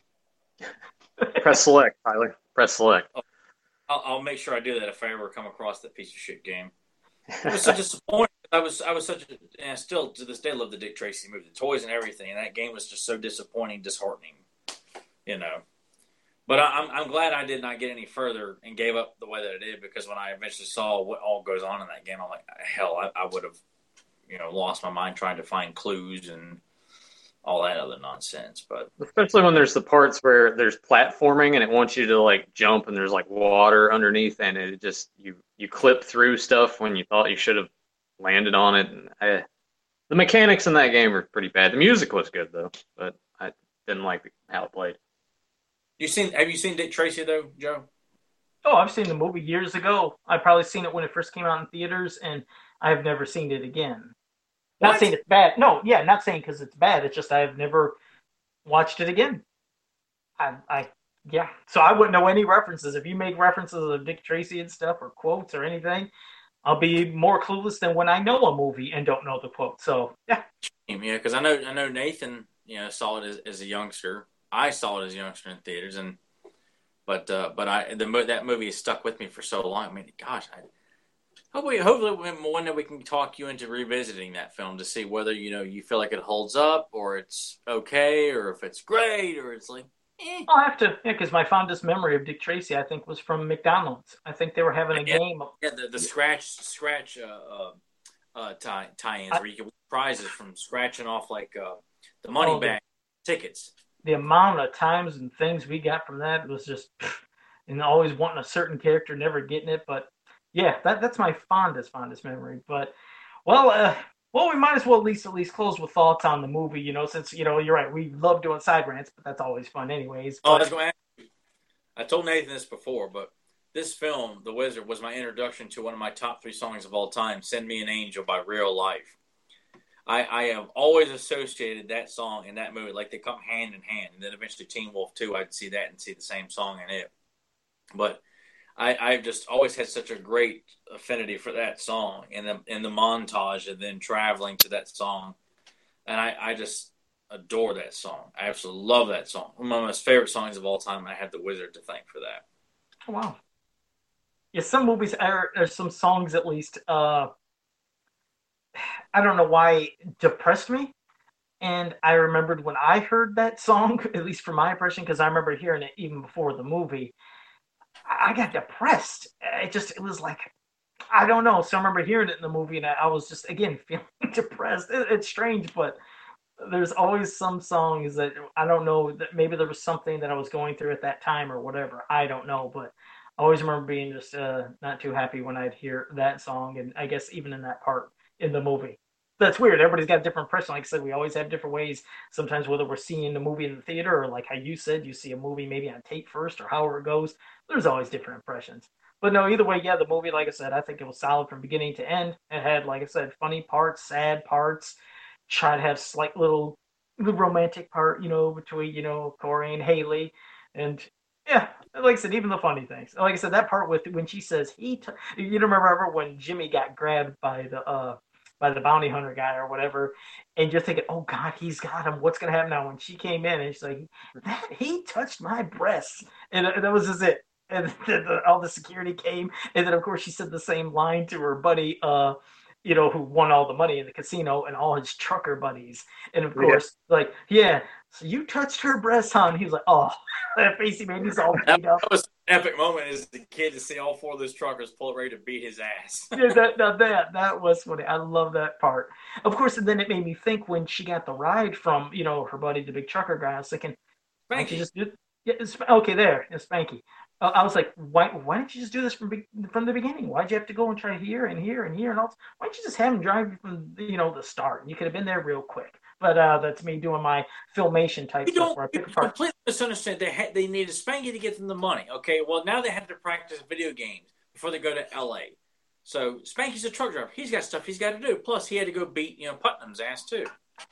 [SPEAKER 2] Press select, Tyler. Press select.
[SPEAKER 3] I'll, I'll make sure I do that if I ever come across that piece of shit game. It was so disappointing. I was I was such a and I still to this day love the Dick Tracy movie, the toys and everything, and that game was just so disappointing, disheartening, you know. But I, I'm I'm glad I did not get any further and gave up the way that I did, because when I eventually saw what all goes on in that game, I'm like, hell, I, I would have, you know, lost my mind trying to find clues and all that other nonsense. But
[SPEAKER 2] especially when there's the parts where there's platforming and it wants you to like jump and there's like water underneath, and it just you you clip through stuff when you thought you should have landed on it. And I, the mechanics in that game were pretty bad. The music was good though, but I didn't like how it played.
[SPEAKER 3] You seen? Have you seen Dick Tracy though, Joe?
[SPEAKER 1] Oh, I've seen the movie years ago. I probably seen it when it first came out in theaters, and I've never seen it again. Not
[SPEAKER 3] What?
[SPEAKER 1] saying it's bad. No, yeah, not saying because it's bad. It's just I've never watched it again. I, I, yeah. So I wouldn't know any references. If you make references of Dick Tracy and stuff, or quotes or anything, I'll be more clueless than when I know a movie and don't know the quote. So yeah,
[SPEAKER 3] Yeah, because I know I know Nathan, you know, saw it as, as a youngster. I saw it as a youngster in theaters, and but uh, but I the that movie has stuck with me for so long. I mean, gosh, I hopefully hopefully one day we can talk you into revisiting that film to see whether you know you feel like it holds up, or it's okay, or if it's great, or it's like. Eh.
[SPEAKER 1] I'll have to. Yeah, because my fondest memory of Dick Tracy, I think, was from McDonald's. I think they were having a
[SPEAKER 3] Yeah.
[SPEAKER 1] game.
[SPEAKER 3] Yeah, the, the scratch scratch uh, uh, uh, tie tie-ins
[SPEAKER 1] I,
[SPEAKER 3] where you get prizes from scratching off like uh, the money
[SPEAKER 1] oh,
[SPEAKER 3] bag tickets.
[SPEAKER 1] the amount of times and things we got from that was just, and always wanting a certain character, never getting it. But yeah, that that's my fondest fondest memory. But well, uh, well, we might as well at least at least close with thoughts on the movie. You know, since you know you're right, we love doing side rants, but that's always fun, anyways.
[SPEAKER 3] Oh, I
[SPEAKER 1] But
[SPEAKER 3] was going to ask you. I told Nathan this before, but this film, The Wizard, was my introduction to one of my top three songs of all time, "Send Me an Angel" by Real Life. I, I have always associated that song and that movie like they come hand in hand. And then eventually Teen Wolf two, I'd see that and see the same song in it. But I, I've just always had such a great affinity for that song and the, and the montage of then traveling to that song. And I, I just adore that song. I absolutely love that song. One of my most favorite songs of all time. And I have The Wizard to thank for that.
[SPEAKER 1] oh, wow, yeah, some movies are, or some songs at least. Uh, I don't know why depressed me. And I remembered when I heard that song, at least from my impression, because I remember hearing it even before the movie. I got depressed. It just, it was like, I don't know. So I remember hearing it in the movie, and I, I was just again feeling depressed. It, it's strange, but there's always some songs that I don't know that maybe there was something that I was going through at that time or whatever. I don't know, but I always remember being just uh, not too happy when I'd hear that song, and I guess even in that part in the movie. That's weird. Everybody's got a different impression. Like I said, we always have different ways. Sometimes whether we're seeing the movie in the theater or like how you said, you see a movie maybe on tape first or however it goes. There's always different impressions. But no, either way, yeah, the movie, like I said, I think it was solid from beginning to end. It had, like I said, funny parts, sad parts. Try to have slight little, little romantic part, you know, between you know Corey and Haley, and yeah, like I said, even the funny things. Like I said, that part with when she says he, t- you remember when Jimmy got grabbed by the uh by the bounty hunter guy or whatever, and you're thinking, oh God, he's got him. What's gonna happen now? When she came in and she's like, that he touched my breasts, and, and that was just it. And then the, all the security came, and then of course she said the same line to her buddy, uh, you know, who won all the money in the casino, and all his trucker buddies, and of course, yeah. like, yeah, so you touched her breasts, huh? And he was like, oh, that face he made, he's all beat up.
[SPEAKER 3] That was an epic moment as the kid to see all four of those truckers pull ready to beat his ass.
[SPEAKER 1] yeah, that, that that that was funny. I love that part. Of course, and then it made me think when she got the ride from, you know, her buddy, the big trucker guy. I was thinking, why don't you just do? Yeah, it's, okay, there, it's Spanky. Uh, I was like, why why didn't you just do this from from the beginning? Why'd you have to go and try here and here and here and all? Why don't you just have him drive you from you know the start? You could have been there real quick. But uh, that's me doing my filmation type
[SPEAKER 3] you
[SPEAKER 1] stuff
[SPEAKER 3] don't,
[SPEAKER 1] where I pick
[SPEAKER 3] you
[SPEAKER 1] apart.
[SPEAKER 3] completely misunderstand. They had, they needed Spanky to get them the money. Okay, well now they have to practice video games before they go to L A. So Spanky's a truck driver. He's got stuff he's got to do. Plus he had to go beat you know Putnam's ass too.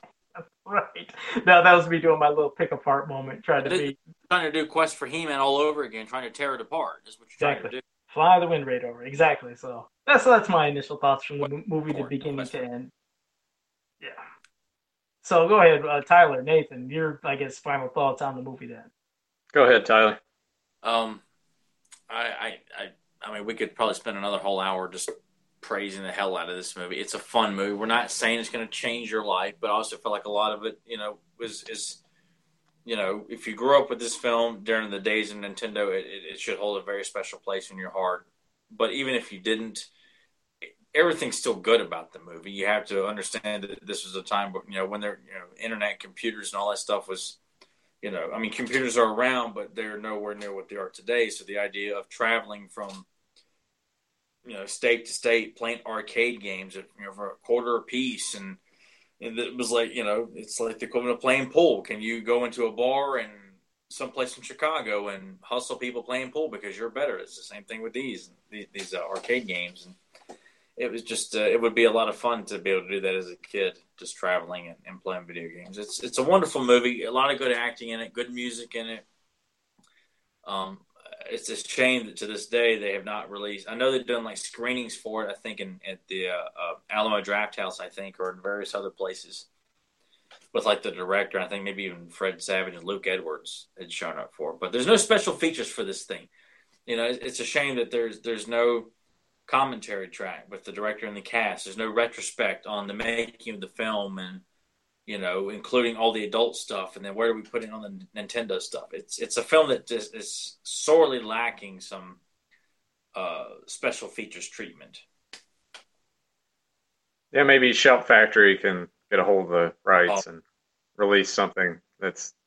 [SPEAKER 1] Right. No, that was me doing my little pick apart moment, trying to be
[SPEAKER 3] trying to do Quest for He-Man all over again, trying to tear it apart. That's what you're
[SPEAKER 1] exactly.
[SPEAKER 3] trying to do.
[SPEAKER 1] Fly the wind right over. Exactly. So that's that's my initial thoughts from the movie to beginning to end. Yeah. So go ahead, uh, Tyler, Nathan. Your I guess final thoughts on the movie then.
[SPEAKER 2] Go ahead, Tyler.
[SPEAKER 3] Um, I I I, I mean, we could probably spend another whole hour just praising the hell out of this movie. It's a fun movie. We're not saying it's going to change your life, but I also feel like a lot of it, you know, is is you know, if you grew up with this film during the days of Nintendo, it, it should hold a very special place in your heart. But even if you didn't, everything's still good about the movie. You have to understand that this was a time, you know, when there, you know, internet, computers, and all that stuff was, you know, I mean, computers are around, but they're nowhere near what they are today. So the idea of traveling from, you know, state to state, playing arcade games at, you know, for a quarter a piece, and, and it was like, you know, it's like the equivalent of playing pool. Can you go into a bar and someplace in Chicago and hustle people playing pool because you're better? It's the same thing with these these, these uh, arcade games, and it was just uh, it would be a lot of fun to be able to do that as a kid, just traveling and, and playing video games. It's it's a wonderful movie, a lot of good acting in it, good music in it. Um, it's a shame that to this day they have not released. I know they've done like screenings for it. I think in at the uh, uh, Alamo Drafthouse, I think, or in various other places with like the director. I think maybe even Fred Savage and Luke Edwards had shown up for it. But there's no special features for this thing. You know, it's a shame that there's there's no commentary track with the director and the cast. There's no retrospect on the making of the film, and you know, including all the adult stuff, and then where do we put it on the Nintendo stuff? It's it's a film that just is sorely lacking some uh, special features treatment.
[SPEAKER 2] Yeah, maybe Shout Factory can get a hold of the rights
[SPEAKER 3] oh.
[SPEAKER 2] and release something that's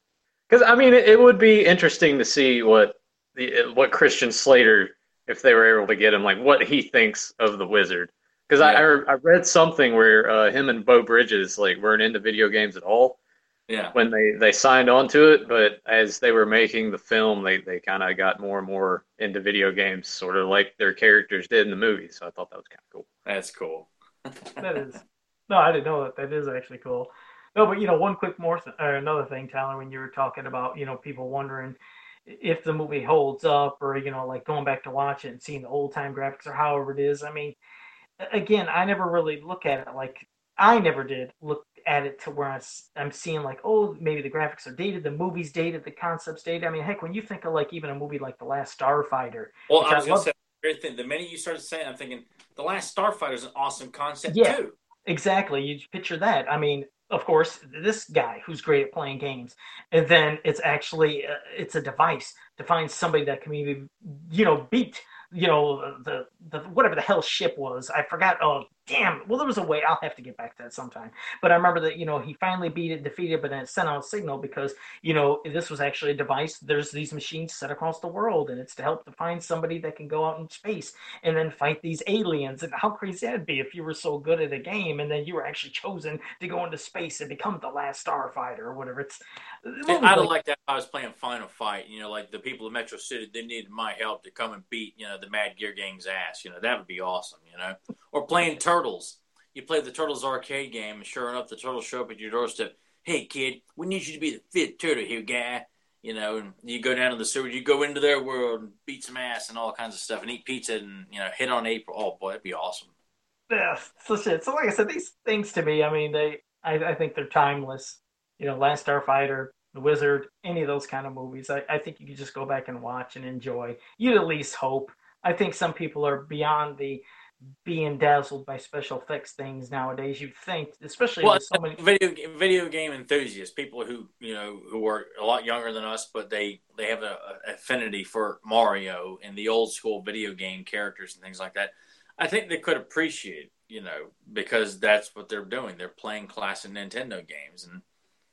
[SPEAKER 2] Because I mean, it, it would be interesting to see what the what Christian Slater, if they were able to get him, like what he thinks of the Wizard. Because I,
[SPEAKER 3] Yeah,
[SPEAKER 2] I I read something where uh, him and Bo Bridges like weren't into video games at all
[SPEAKER 3] yeah.
[SPEAKER 2] when they, they signed on to it, but as they were making the film, they, they kind of got more and more into video games, sort of like their characters did in the movie. So I thought that was kind of cool.
[SPEAKER 3] That's cool.
[SPEAKER 1] That is. No, I didn't know that. That is actually cool. No, but you know, one quick more th- or another thing, Tyler, when you were talking about, you know, people wondering if the movie holds up, or you know, like going back to watch it and seeing the old time graphics or however it is. I mean, again, I never really look at it like I never did look at it to where I, am seeing like, oh, maybe the graphics are dated, the movie's dated, the concept's dated. I mean, heck, when you think of like even a movie like The Last Starfighter,
[SPEAKER 3] Well,
[SPEAKER 1] which
[SPEAKER 3] I
[SPEAKER 1] I
[SPEAKER 3] was going to
[SPEAKER 1] love,
[SPEAKER 3] say, the thing. The minute you started saying, I'm thinking, The Last Starfighter is an awesome concept
[SPEAKER 1] yeah,
[SPEAKER 3] too.
[SPEAKER 1] exactly. You picture that. I mean, of course, this guy who's great at playing games, and then it's actually uh, it's a device to find somebody that can maybe, you know, beat, you know, the the whatever the hell ship was. I forgot. Oh, damn. Well, there was a way. I'll have to get back to that sometime. But I remember that, you know, he finally beat it, defeated, but then it sent out a signal because, you know, this was actually a device. There's these machines set across the world, and it's to help to find somebody that can go out in space and then fight these aliens. And how crazy that'd be if you were so good at a game and then you were actually chosen to go into space and become the last starfighter or whatever. It's
[SPEAKER 3] I'd have liked that if I was playing Final Fight. You know, like the people of Metro City, they needed my help to come and beat, you know, the Mad Gear Gang's ass. You know, that would be awesome, you know. Or playing Turtles. You play the Turtles arcade game, and sure enough, the Turtles show up at your doorstep. Hey, kid, we need you to be the fifth turtle here, guy. You know, and you go down to the sewer, you go into their world and beat some ass and all kinds of stuff and eat pizza and, you know, hit on April. Oh, boy, that'd be awesome.
[SPEAKER 1] Yeah, so shit. So like I said, these things to me, I mean, they, I, I think they're timeless. You know, Last Starfighter, The Wizard, any of those kind of movies. I, I think you could just go back and watch and enjoy. You'd at least hope. I think some people are beyond the being dazzled by special effects things nowadays. You'd think, especially
[SPEAKER 3] Well,
[SPEAKER 1] with so many
[SPEAKER 3] video video game enthusiasts, people who you know who are a lot younger than us, but they they have an affinity for Mario and the old school video game characters and things like that. I think they could appreciate, you know, because that's what they're doing. They're playing classic Nintendo games, and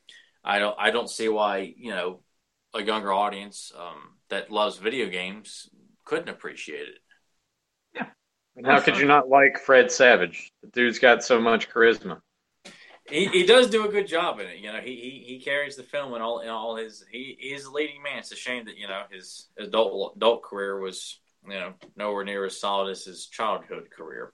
[SPEAKER 3] I don't I don't see why, you know, a younger audience um, that loves video games couldn't appreciate it.
[SPEAKER 1] yeah.
[SPEAKER 2] And how could you not like Fred Savage? The dude's got so much charisma.
[SPEAKER 3] He, he does do a good job in it. You know, he, he, he carries the film in all in all his. He, he is a leading man. It's a shame that, you know, his adult adult career was, you know, nowhere near as solid as his childhood career.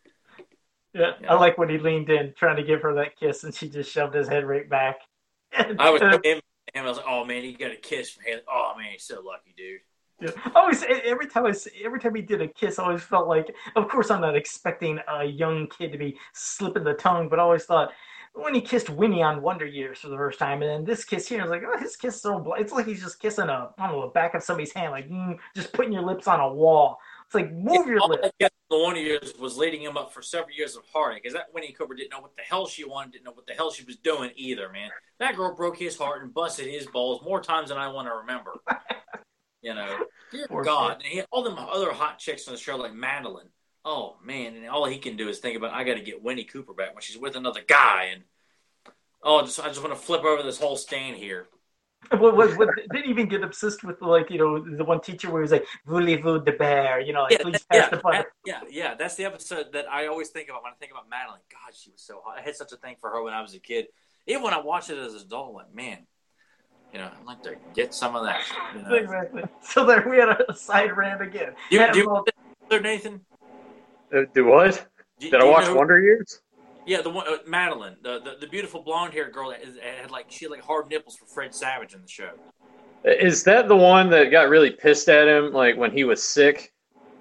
[SPEAKER 1] Yeah,
[SPEAKER 3] Yeah.
[SPEAKER 1] I like when he leaned in trying to give her that kiss, and she just shoved his head right back.
[SPEAKER 3] I was him, him. I was like, oh man, he got a kiss from him. Oh man, he's so lucky, dude.
[SPEAKER 1] Yeah. Always, every time I, every time he did a kiss, I always felt like, of course, I'm not expecting a young kid to be slipping the tongue, but I always thought when he kissed Winnie on Wonder Years for the first time, and then this kiss here, I was like, oh, his kiss is so, it's like he's just kissing a, I don't know, the back of somebody's hand, like mm, just putting your lips on a wall. It's like move
[SPEAKER 3] yeah,
[SPEAKER 1] your
[SPEAKER 3] all
[SPEAKER 1] lips.
[SPEAKER 3] that kiss the Wonder Years was leading him up for several years of heartache, because that Winnie Cooper didn't know what the hell she wanted, didn't know what the hell she was doing either, man. That girl broke his heart and busted his balls more times than I want to remember. You know, dear
[SPEAKER 1] Poor
[SPEAKER 3] God,
[SPEAKER 1] kid.
[SPEAKER 3] and he had all them other hot chicks on the show like Madeline. Oh man, and all he can do is think about I got to get Winnie Cooper back when she's with another guy, and oh, just, I just want to flip over this whole stand here.
[SPEAKER 1] What, what, what, didn't even get obsessed with, like, you know, the one teacher where he was like, voulez-vous de bear, you know, like,
[SPEAKER 3] Yeah,
[SPEAKER 1] please
[SPEAKER 3] that-
[SPEAKER 1] pass
[SPEAKER 3] yeah,
[SPEAKER 1] the butter.
[SPEAKER 3] that- yeah, yeah. That's the episode that I always think about when I think about Madeline. God, she was so hot. I had such a thing for her when I was a kid. Even when I watched it as an adult, I'm like, man, you know, I'd like to get some of that. You know?
[SPEAKER 1] Exactly. So there we had a side rant again.
[SPEAKER 3] Do,
[SPEAKER 1] Yeah,
[SPEAKER 3] do you
[SPEAKER 1] well,
[SPEAKER 3] remember Nathan?
[SPEAKER 2] Uh, do what?
[SPEAKER 3] Do,
[SPEAKER 2] Did
[SPEAKER 3] do
[SPEAKER 2] I
[SPEAKER 3] you
[SPEAKER 2] watch
[SPEAKER 3] know-
[SPEAKER 2] Wonder Years?
[SPEAKER 3] Yeah, the one uh, Madeline, the, the the beautiful blonde haired girl that is, had like she had like hard nipples for Fred Savage in the show.
[SPEAKER 2] Is that the one that got really pissed at him, like when he was sick?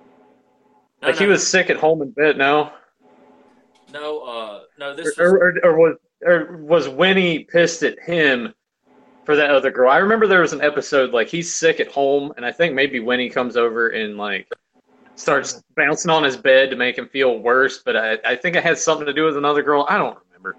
[SPEAKER 3] No,
[SPEAKER 2] Like
[SPEAKER 3] no,
[SPEAKER 2] he was sick at home in bed. No,
[SPEAKER 3] no, uh, no. This
[SPEAKER 2] or,
[SPEAKER 3] was
[SPEAKER 2] or, or was or was Winnie pissed at him for that other girl? I remember there was an episode like he's sick at home, and I think maybe Winnie comes over and like starts bouncing on his bed to make him feel worse. But I, I think it had something to do with another girl. I don't remember.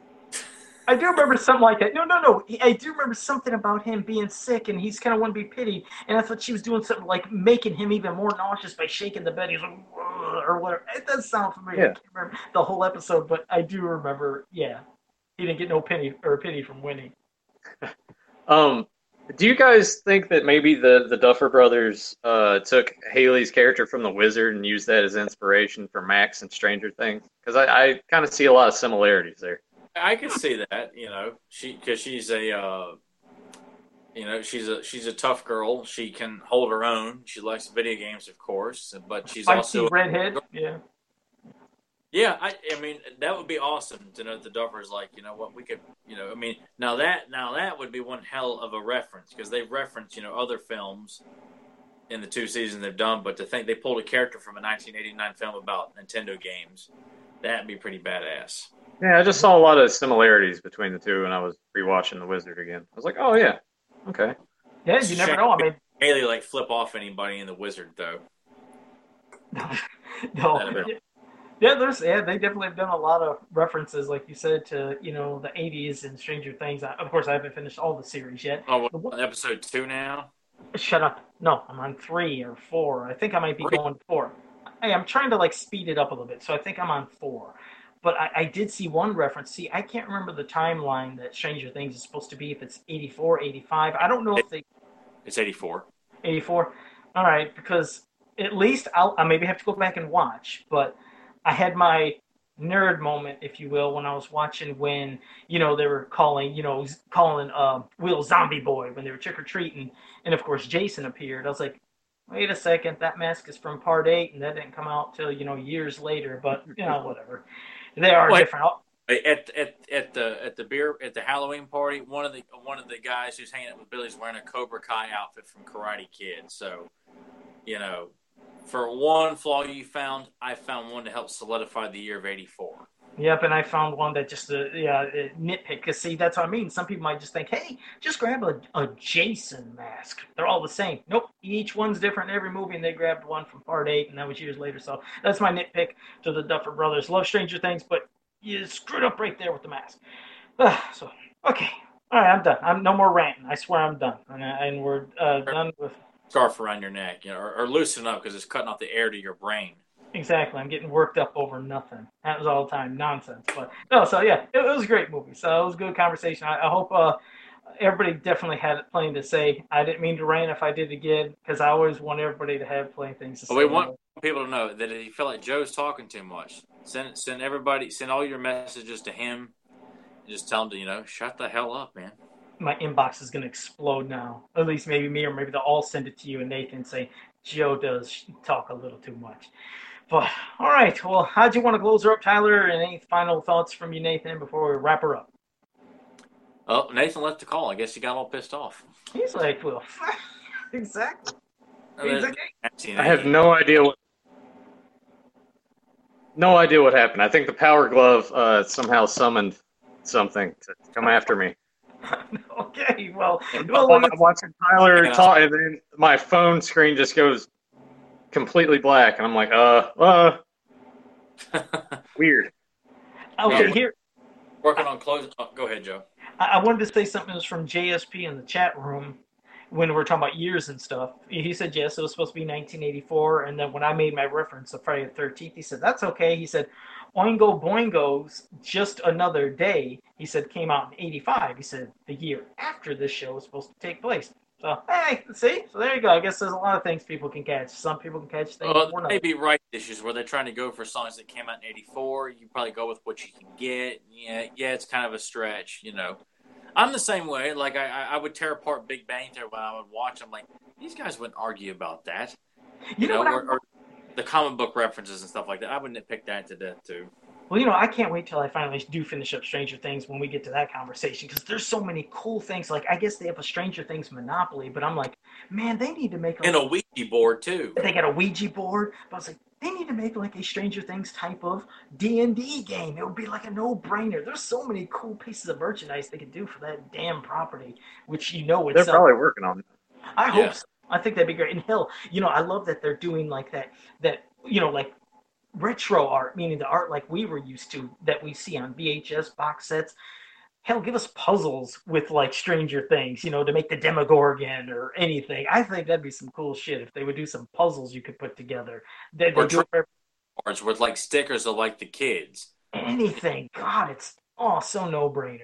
[SPEAKER 1] I do remember something like that. No, no, no. He- I do remember something about him being sick, and he's kind of want to be pitied. And I thought she was doing something like making him even more nauseous by shaking the bed. He's like, "Ugh," or whatever. It does sound familiar.
[SPEAKER 2] Yeah.
[SPEAKER 1] I can't remember the whole episode, but I do remember. Yeah, he didn't get no pity or pity from Winnie.
[SPEAKER 2] Um, Do you guys think that maybe the the Duffer Brothers uh, took Haley's character from The Wizard and used that as inspiration for Max and Stranger Things? Because I, I kind of see a lot of similarities there.
[SPEAKER 3] I could see that, you know, she because she's a, uh, you know, she's a she's a tough girl. She can hold her own. She likes video games, of course, but she's
[SPEAKER 1] Feisty
[SPEAKER 3] also
[SPEAKER 1] redhead. Yeah.
[SPEAKER 3] yeah. I I mean, that would be awesome to know that the Duffers like, you know what, we could, you know, I mean, now that now that would be one hell of a reference because they've referenced, you know, other films in the two seasons they've done, but to think they pulled a character from a nineteen eighty-nine film about Nintendo games, that'd be pretty badass.
[SPEAKER 2] Yeah, I just saw a lot of similarities between the two when I was rewatching The Wizard again. I was like, oh yeah, okay.
[SPEAKER 1] Yeah, you never know. I mean,
[SPEAKER 3] Haley like flip off anybody in The Wizard though.
[SPEAKER 1] no. Yeah, there's yeah, they definitely have done a lot of references, like you said, to you know the eighties and Stranger Things. I, of course, I haven't finished all the series yet.
[SPEAKER 3] Oh, well, on episode two now.
[SPEAKER 1] Shut up! No, I'm on three or four. I think I might be
[SPEAKER 3] Three.
[SPEAKER 1] going four. Hey, I'm trying to like speed it up a little bit, so I think I'm on four. But I, I did see one reference. See, I can't remember the timeline that Stranger Things is supposed to be. If it's eighty-four, eighty-five, I don't know if they
[SPEAKER 3] It's eighty-four.
[SPEAKER 1] eighty-four. All right, because at least I'll I maybe have to go back and watch, but I had my nerd moment, if you will, when I was watching when, you know, they were calling, you know, calling uh, Will Zombie Boy when they were trick-or-treating, and of course Jason appeared. I was like, wait a second, that mask is from part eight, and that didn't come out till, you know, years later, but, you know, whatever. They are
[SPEAKER 3] Wait.
[SPEAKER 1] different.
[SPEAKER 3] At at at the at the beer at the Halloween party, one of the one of the guys who's hanging out with Billy's wearing a Cobra Kai outfit from Karate Kid. So, you know, for one flaw you found, I found one to help solidify the year of eighty-four.
[SPEAKER 1] Yep, and I found one that just uh, yeah uh, nitpick. Cause see, that's what I mean. Some people might just think, hey, just grab a, a Jason mask. They're all the same. Nope, each one's different in every movie, and they grabbed one from part eight, and that was years later. So that's my nitpick to the Duffer Brothers. Love Stranger Things, but you screwed up right there with the mask. Uh, so okay, all right, I'm done. I'm no more ranting. I swear I'm done, and, and we're uh, done with.
[SPEAKER 3] Scarf around your neck, you know, or, or loosen up because it's cutting off the air to your brain.
[SPEAKER 1] Exactly. I'm getting worked up over nothing. That was all the time nonsense. But no, so yeah, it, it was a great movie. So it was a good conversation. I, I hope uh, everybody definitely had plenty to say. I didn't mean to rant if I did again, because I always want everybody to have plenty of things to say.
[SPEAKER 3] Well, we want people to know that if you feel like Joe's talking too much, send send everybody, send all your messages to him, and just tell him to, you know, shut the hell up, man.
[SPEAKER 1] My inbox is going to explode now. At least maybe me, or maybe they'll all send it to you and Nathan and say, Joe does talk a little too much. But, all right. Well, how'd you want to close her up, Tyler? And any final thoughts from you, Nathan, before we wrap her up?
[SPEAKER 3] Oh, Nathan left the call. I guess he got all pissed off.
[SPEAKER 1] He's like, well, exactly. He's like,
[SPEAKER 2] I have no idea what no idea what happened. I think the Power Glove uh, somehow summoned something to come after me.
[SPEAKER 1] Okay, well,
[SPEAKER 2] well I'm watching Tyler talk, and then my phone screen just goes completely black, and I'm like, uh, uh, weird.
[SPEAKER 1] Okay,
[SPEAKER 3] Man,
[SPEAKER 1] here.
[SPEAKER 3] Working on closing. Oh, go ahead, Joe.
[SPEAKER 1] I, I wanted to say something that was from J S P in the chat room when we were talking about years and stuff. He said, yes, it was supposed to be nineteen eighty-four, and then when I made my reference to Friday the thirteenth, he said, that's okay. He said, Oingo Boingo's Just Another Day, he said, came out in eighty-five. He said, the year after this show was supposed to take place. So, hey, see? So there you go. I guess there's a lot of things people can catch. Some people can catch things.
[SPEAKER 3] Well, maybe right issues where they're trying to go for songs that came out in eighty-four. You probably go with what you can get. Yeah, yeah, it's kind of a stretch, you know. I'm the same way. Like, I, I would tear apart Big Bang Theory when I would watch. I'm like, these guys wouldn't argue about that. You, you know, know or, or the comic book references and stuff like that. I would nitpick that to death, too.
[SPEAKER 1] Well, you know, I can't wait till I finally do finish up Stranger Things when we get to that conversation, because there's so many cool things. Like, I guess they have a Stranger Things Monopoly, but I'm like, man, they need to make a...
[SPEAKER 3] And a Ouija board, too.
[SPEAKER 1] They got a Ouija board, but I was like, they need to make like a Stranger Things type of D and D game. It would be like a no-brainer. There's so many cool pieces of merchandise they could do for that damn property, which you know
[SPEAKER 2] it's... They're probably working on it.
[SPEAKER 1] I yeah. hope so. I think that'd be great. And hell, you know, I love that they're doing like that, that, you know, like, retro art, meaning the art like we were used to that we see on V H S box sets. Hell, give us puzzles with like Stranger Things, you know, to make the Demogorgon or anything. I think that'd be some cool shit if they would do some puzzles you could put together. They,
[SPEAKER 3] or
[SPEAKER 1] they do it
[SPEAKER 3] cards with like stickers of like the kids.
[SPEAKER 1] Anything. God, it's oh so no brainer.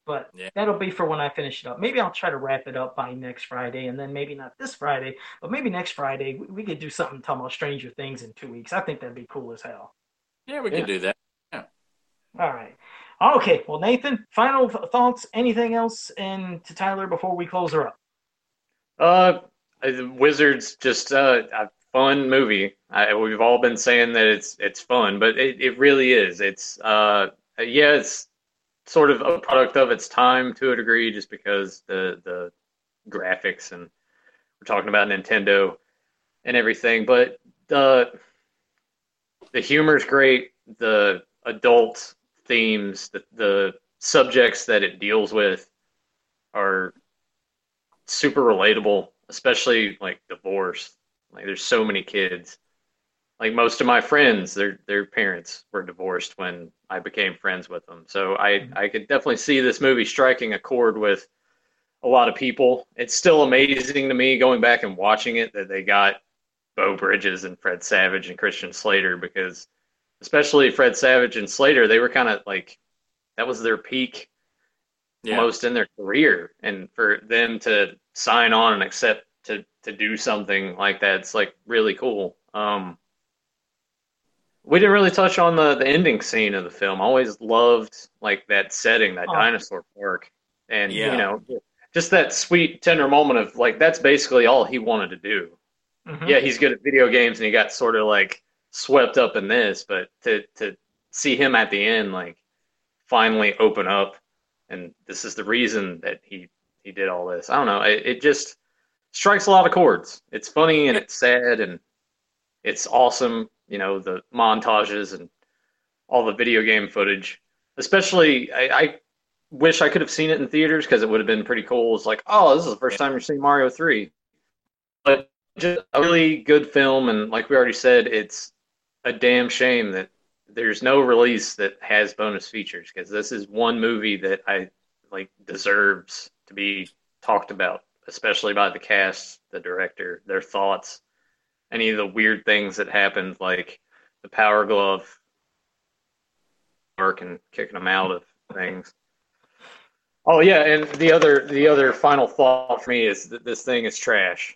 [SPEAKER 1] But
[SPEAKER 3] Yeah.
[SPEAKER 1] that'll be for when I finish it up. Maybe I'll try to wrap it up by next Friday, and then maybe not this Friday, but maybe next Friday we, we could do something talking about Stranger Things in two weeks. I think that'd be cool as hell.
[SPEAKER 3] Yeah, we
[SPEAKER 2] Yeah.
[SPEAKER 3] could do that. Yeah.
[SPEAKER 1] All right. Okay. Well, Nathan, final th- thoughts? Anything else? And to Tyler before we close her up.
[SPEAKER 2] Uh, Wizards, just uh, a fun movie. I, we've all been saying that it's it's fun, but it, it really is. It's uh, yeah, it's sort of a product of its time to a degree, just because the the graphics, and we're talking about Nintendo and everything. But the the humor's great. The adult themes, the the subjects that it deals with are super relatable, especially like divorce. Like there's so many kids. Like most of my friends, their their parents were divorced when I became friends with them. So I I could definitely see this movie striking a chord with a lot of people. It's still amazing to me going back and watching it that they got Beau Bridges and Fred Savage and Christian Slater, because especially Fred Savage and Slater, they were kind of like, that was their peak
[SPEAKER 3] Yeah.
[SPEAKER 2] most in their career, and for them to sign on and accept to to do something like that, it's like really cool. Um, we didn't really touch on the the ending scene of the film. I always loved like that setting, that
[SPEAKER 1] Oh.
[SPEAKER 2] dinosaur park, and
[SPEAKER 3] Yeah.
[SPEAKER 2] you know, just that sweet tender moment of like that's basically all he wanted to do.
[SPEAKER 1] Mhm.
[SPEAKER 2] Yeah, he's good at video games, and he got sort of like swept up in this, but to to see him at the end like finally open up, and this is the reason that he he did all this. I don't know. It, it just strikes a lot of chords. It's funny and it's sad and it's awesome. You know, the montages and all the video game footage. Especially, I, I wish I could have seen it in theaters because it would have been pretty cool. It's like, oh, this is the first time you're seeing Mario three. But just a really good film, and like we already said, it's a damn shame that there's no release that has bonus features, because this is one movie that I like deserves to be talked about, especially by the cast, the director, their thoughts, any of the weird things that happened, like the Power Glove work and kicking them out of things. Oh yeah, and the other the other final thought for me is that this thing is trash.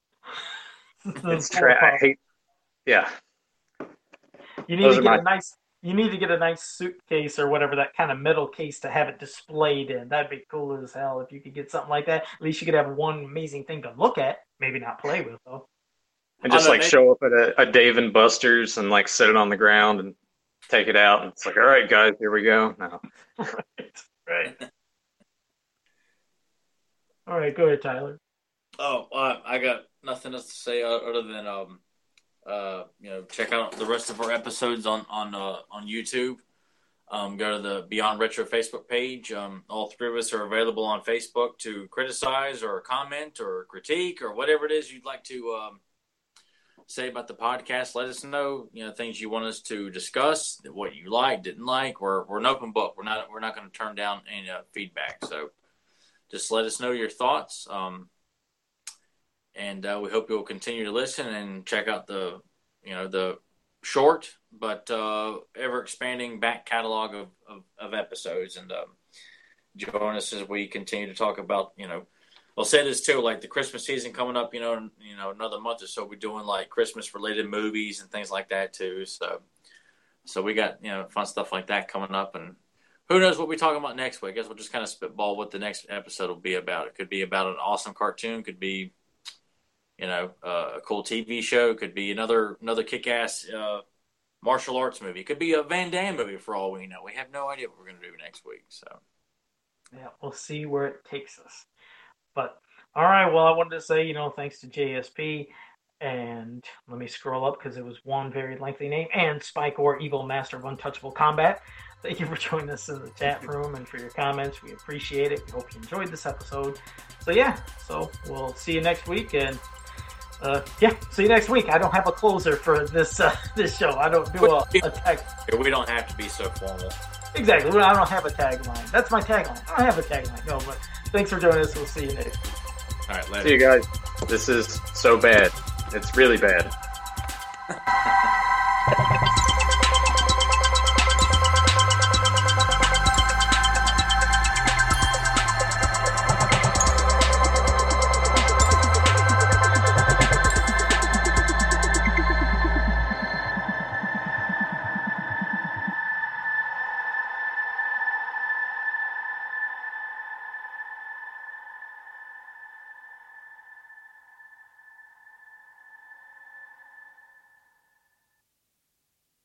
[SPEAKER 2] It's trash. I hate. Yeah.
[SPEAKER 1] You need
[SPEAKER 2] Those
[SPEAKER 1] to
[SPEAKER 2] are
[SPEAKER 1] get
[SPEAKER 2] my-
[SPEAKER 1] a nice. You need to get a nice suitcase or whatever, that kind of metal case to have it displayed in. That'd be cool as hell if you could get something like that. At least you could have one amazing thing to look at, maybe not play with though.
[SPEAKER 2] And just
[SPEAKER 3] Oh, no,
[SPEAKER 2] like
[SPEAKER 3] maybe-
[SPEAKER 2] show up at a, a Dave and Buster's and like sit it on the ground and take it out, and it's like, all right, guys, here we go. No.
[SPEAKER 1] Right. Right. All right, go ahead, Tyler.
[SPEAKER 3] Oh, uh, I got nothing else to say other than um, uh, you know, check out the rest of our episodes on on uh, on YouTube. Um, go to the Beyond Retro Facebook page. Um, all three of us are available on Facebook to criticize or comment or critique or whatever it is you'd like to um, say about the podcast. Let us know. You know, things you want us to discuss, what you like, didn't like. We're we're an open book. We're not we're not going to turn down any uh, feedback. So just let us know your thoughts. Um, and uh, we hope you'll continue to listen and check out the, you know, the short but uh, ever expanding back catalog of, of, of episodes, and um, join us as we continue to talk about, you know, I'll say this too, like the Christmas season coming up, you know, in, you know, another month or so, we're doing like Christmas related movies and things like that too. So, so we got, you know, fun stuff like that coming up, and who knows what we're talking about next week. I guess we'll just kind of spitball what the next episode will be about. It could be about an awesome cartoon, could be, you know, uh, a cool T V show, could be another another kick-ass uh, martial arts movie. It could be a Van Damme movie for all we know. We have no idea what we're going to do next week. So,
[SPEAKER 1] Yeah, we'll see where it takes us. But all right, well, I wanted to say, you know, thanks to J S P, and let me scroll up because it was one very lengthy name, and Spike or Evil Master of Untouchable Combat. Thank you for joining us in the chat room and for your comments. We appreciate it. We hope you enjoyed this episode. So yeah, so we'll see you next week, and uh, yeah, see you next week. I don't have a closer for this uh, this show. I don't do a, a tag.
[SPEAKER 3] we don't have to be so formal.
[SPEAKER 1] Exactly. I don't have a tagline. That's my tagline. I don't have a tagline. No, but thanks for joining us. We'll see you next week.
[SPEAKER 3] All right, later.
[SPEAKER 2] See you guys. This is so bad. It's really bad.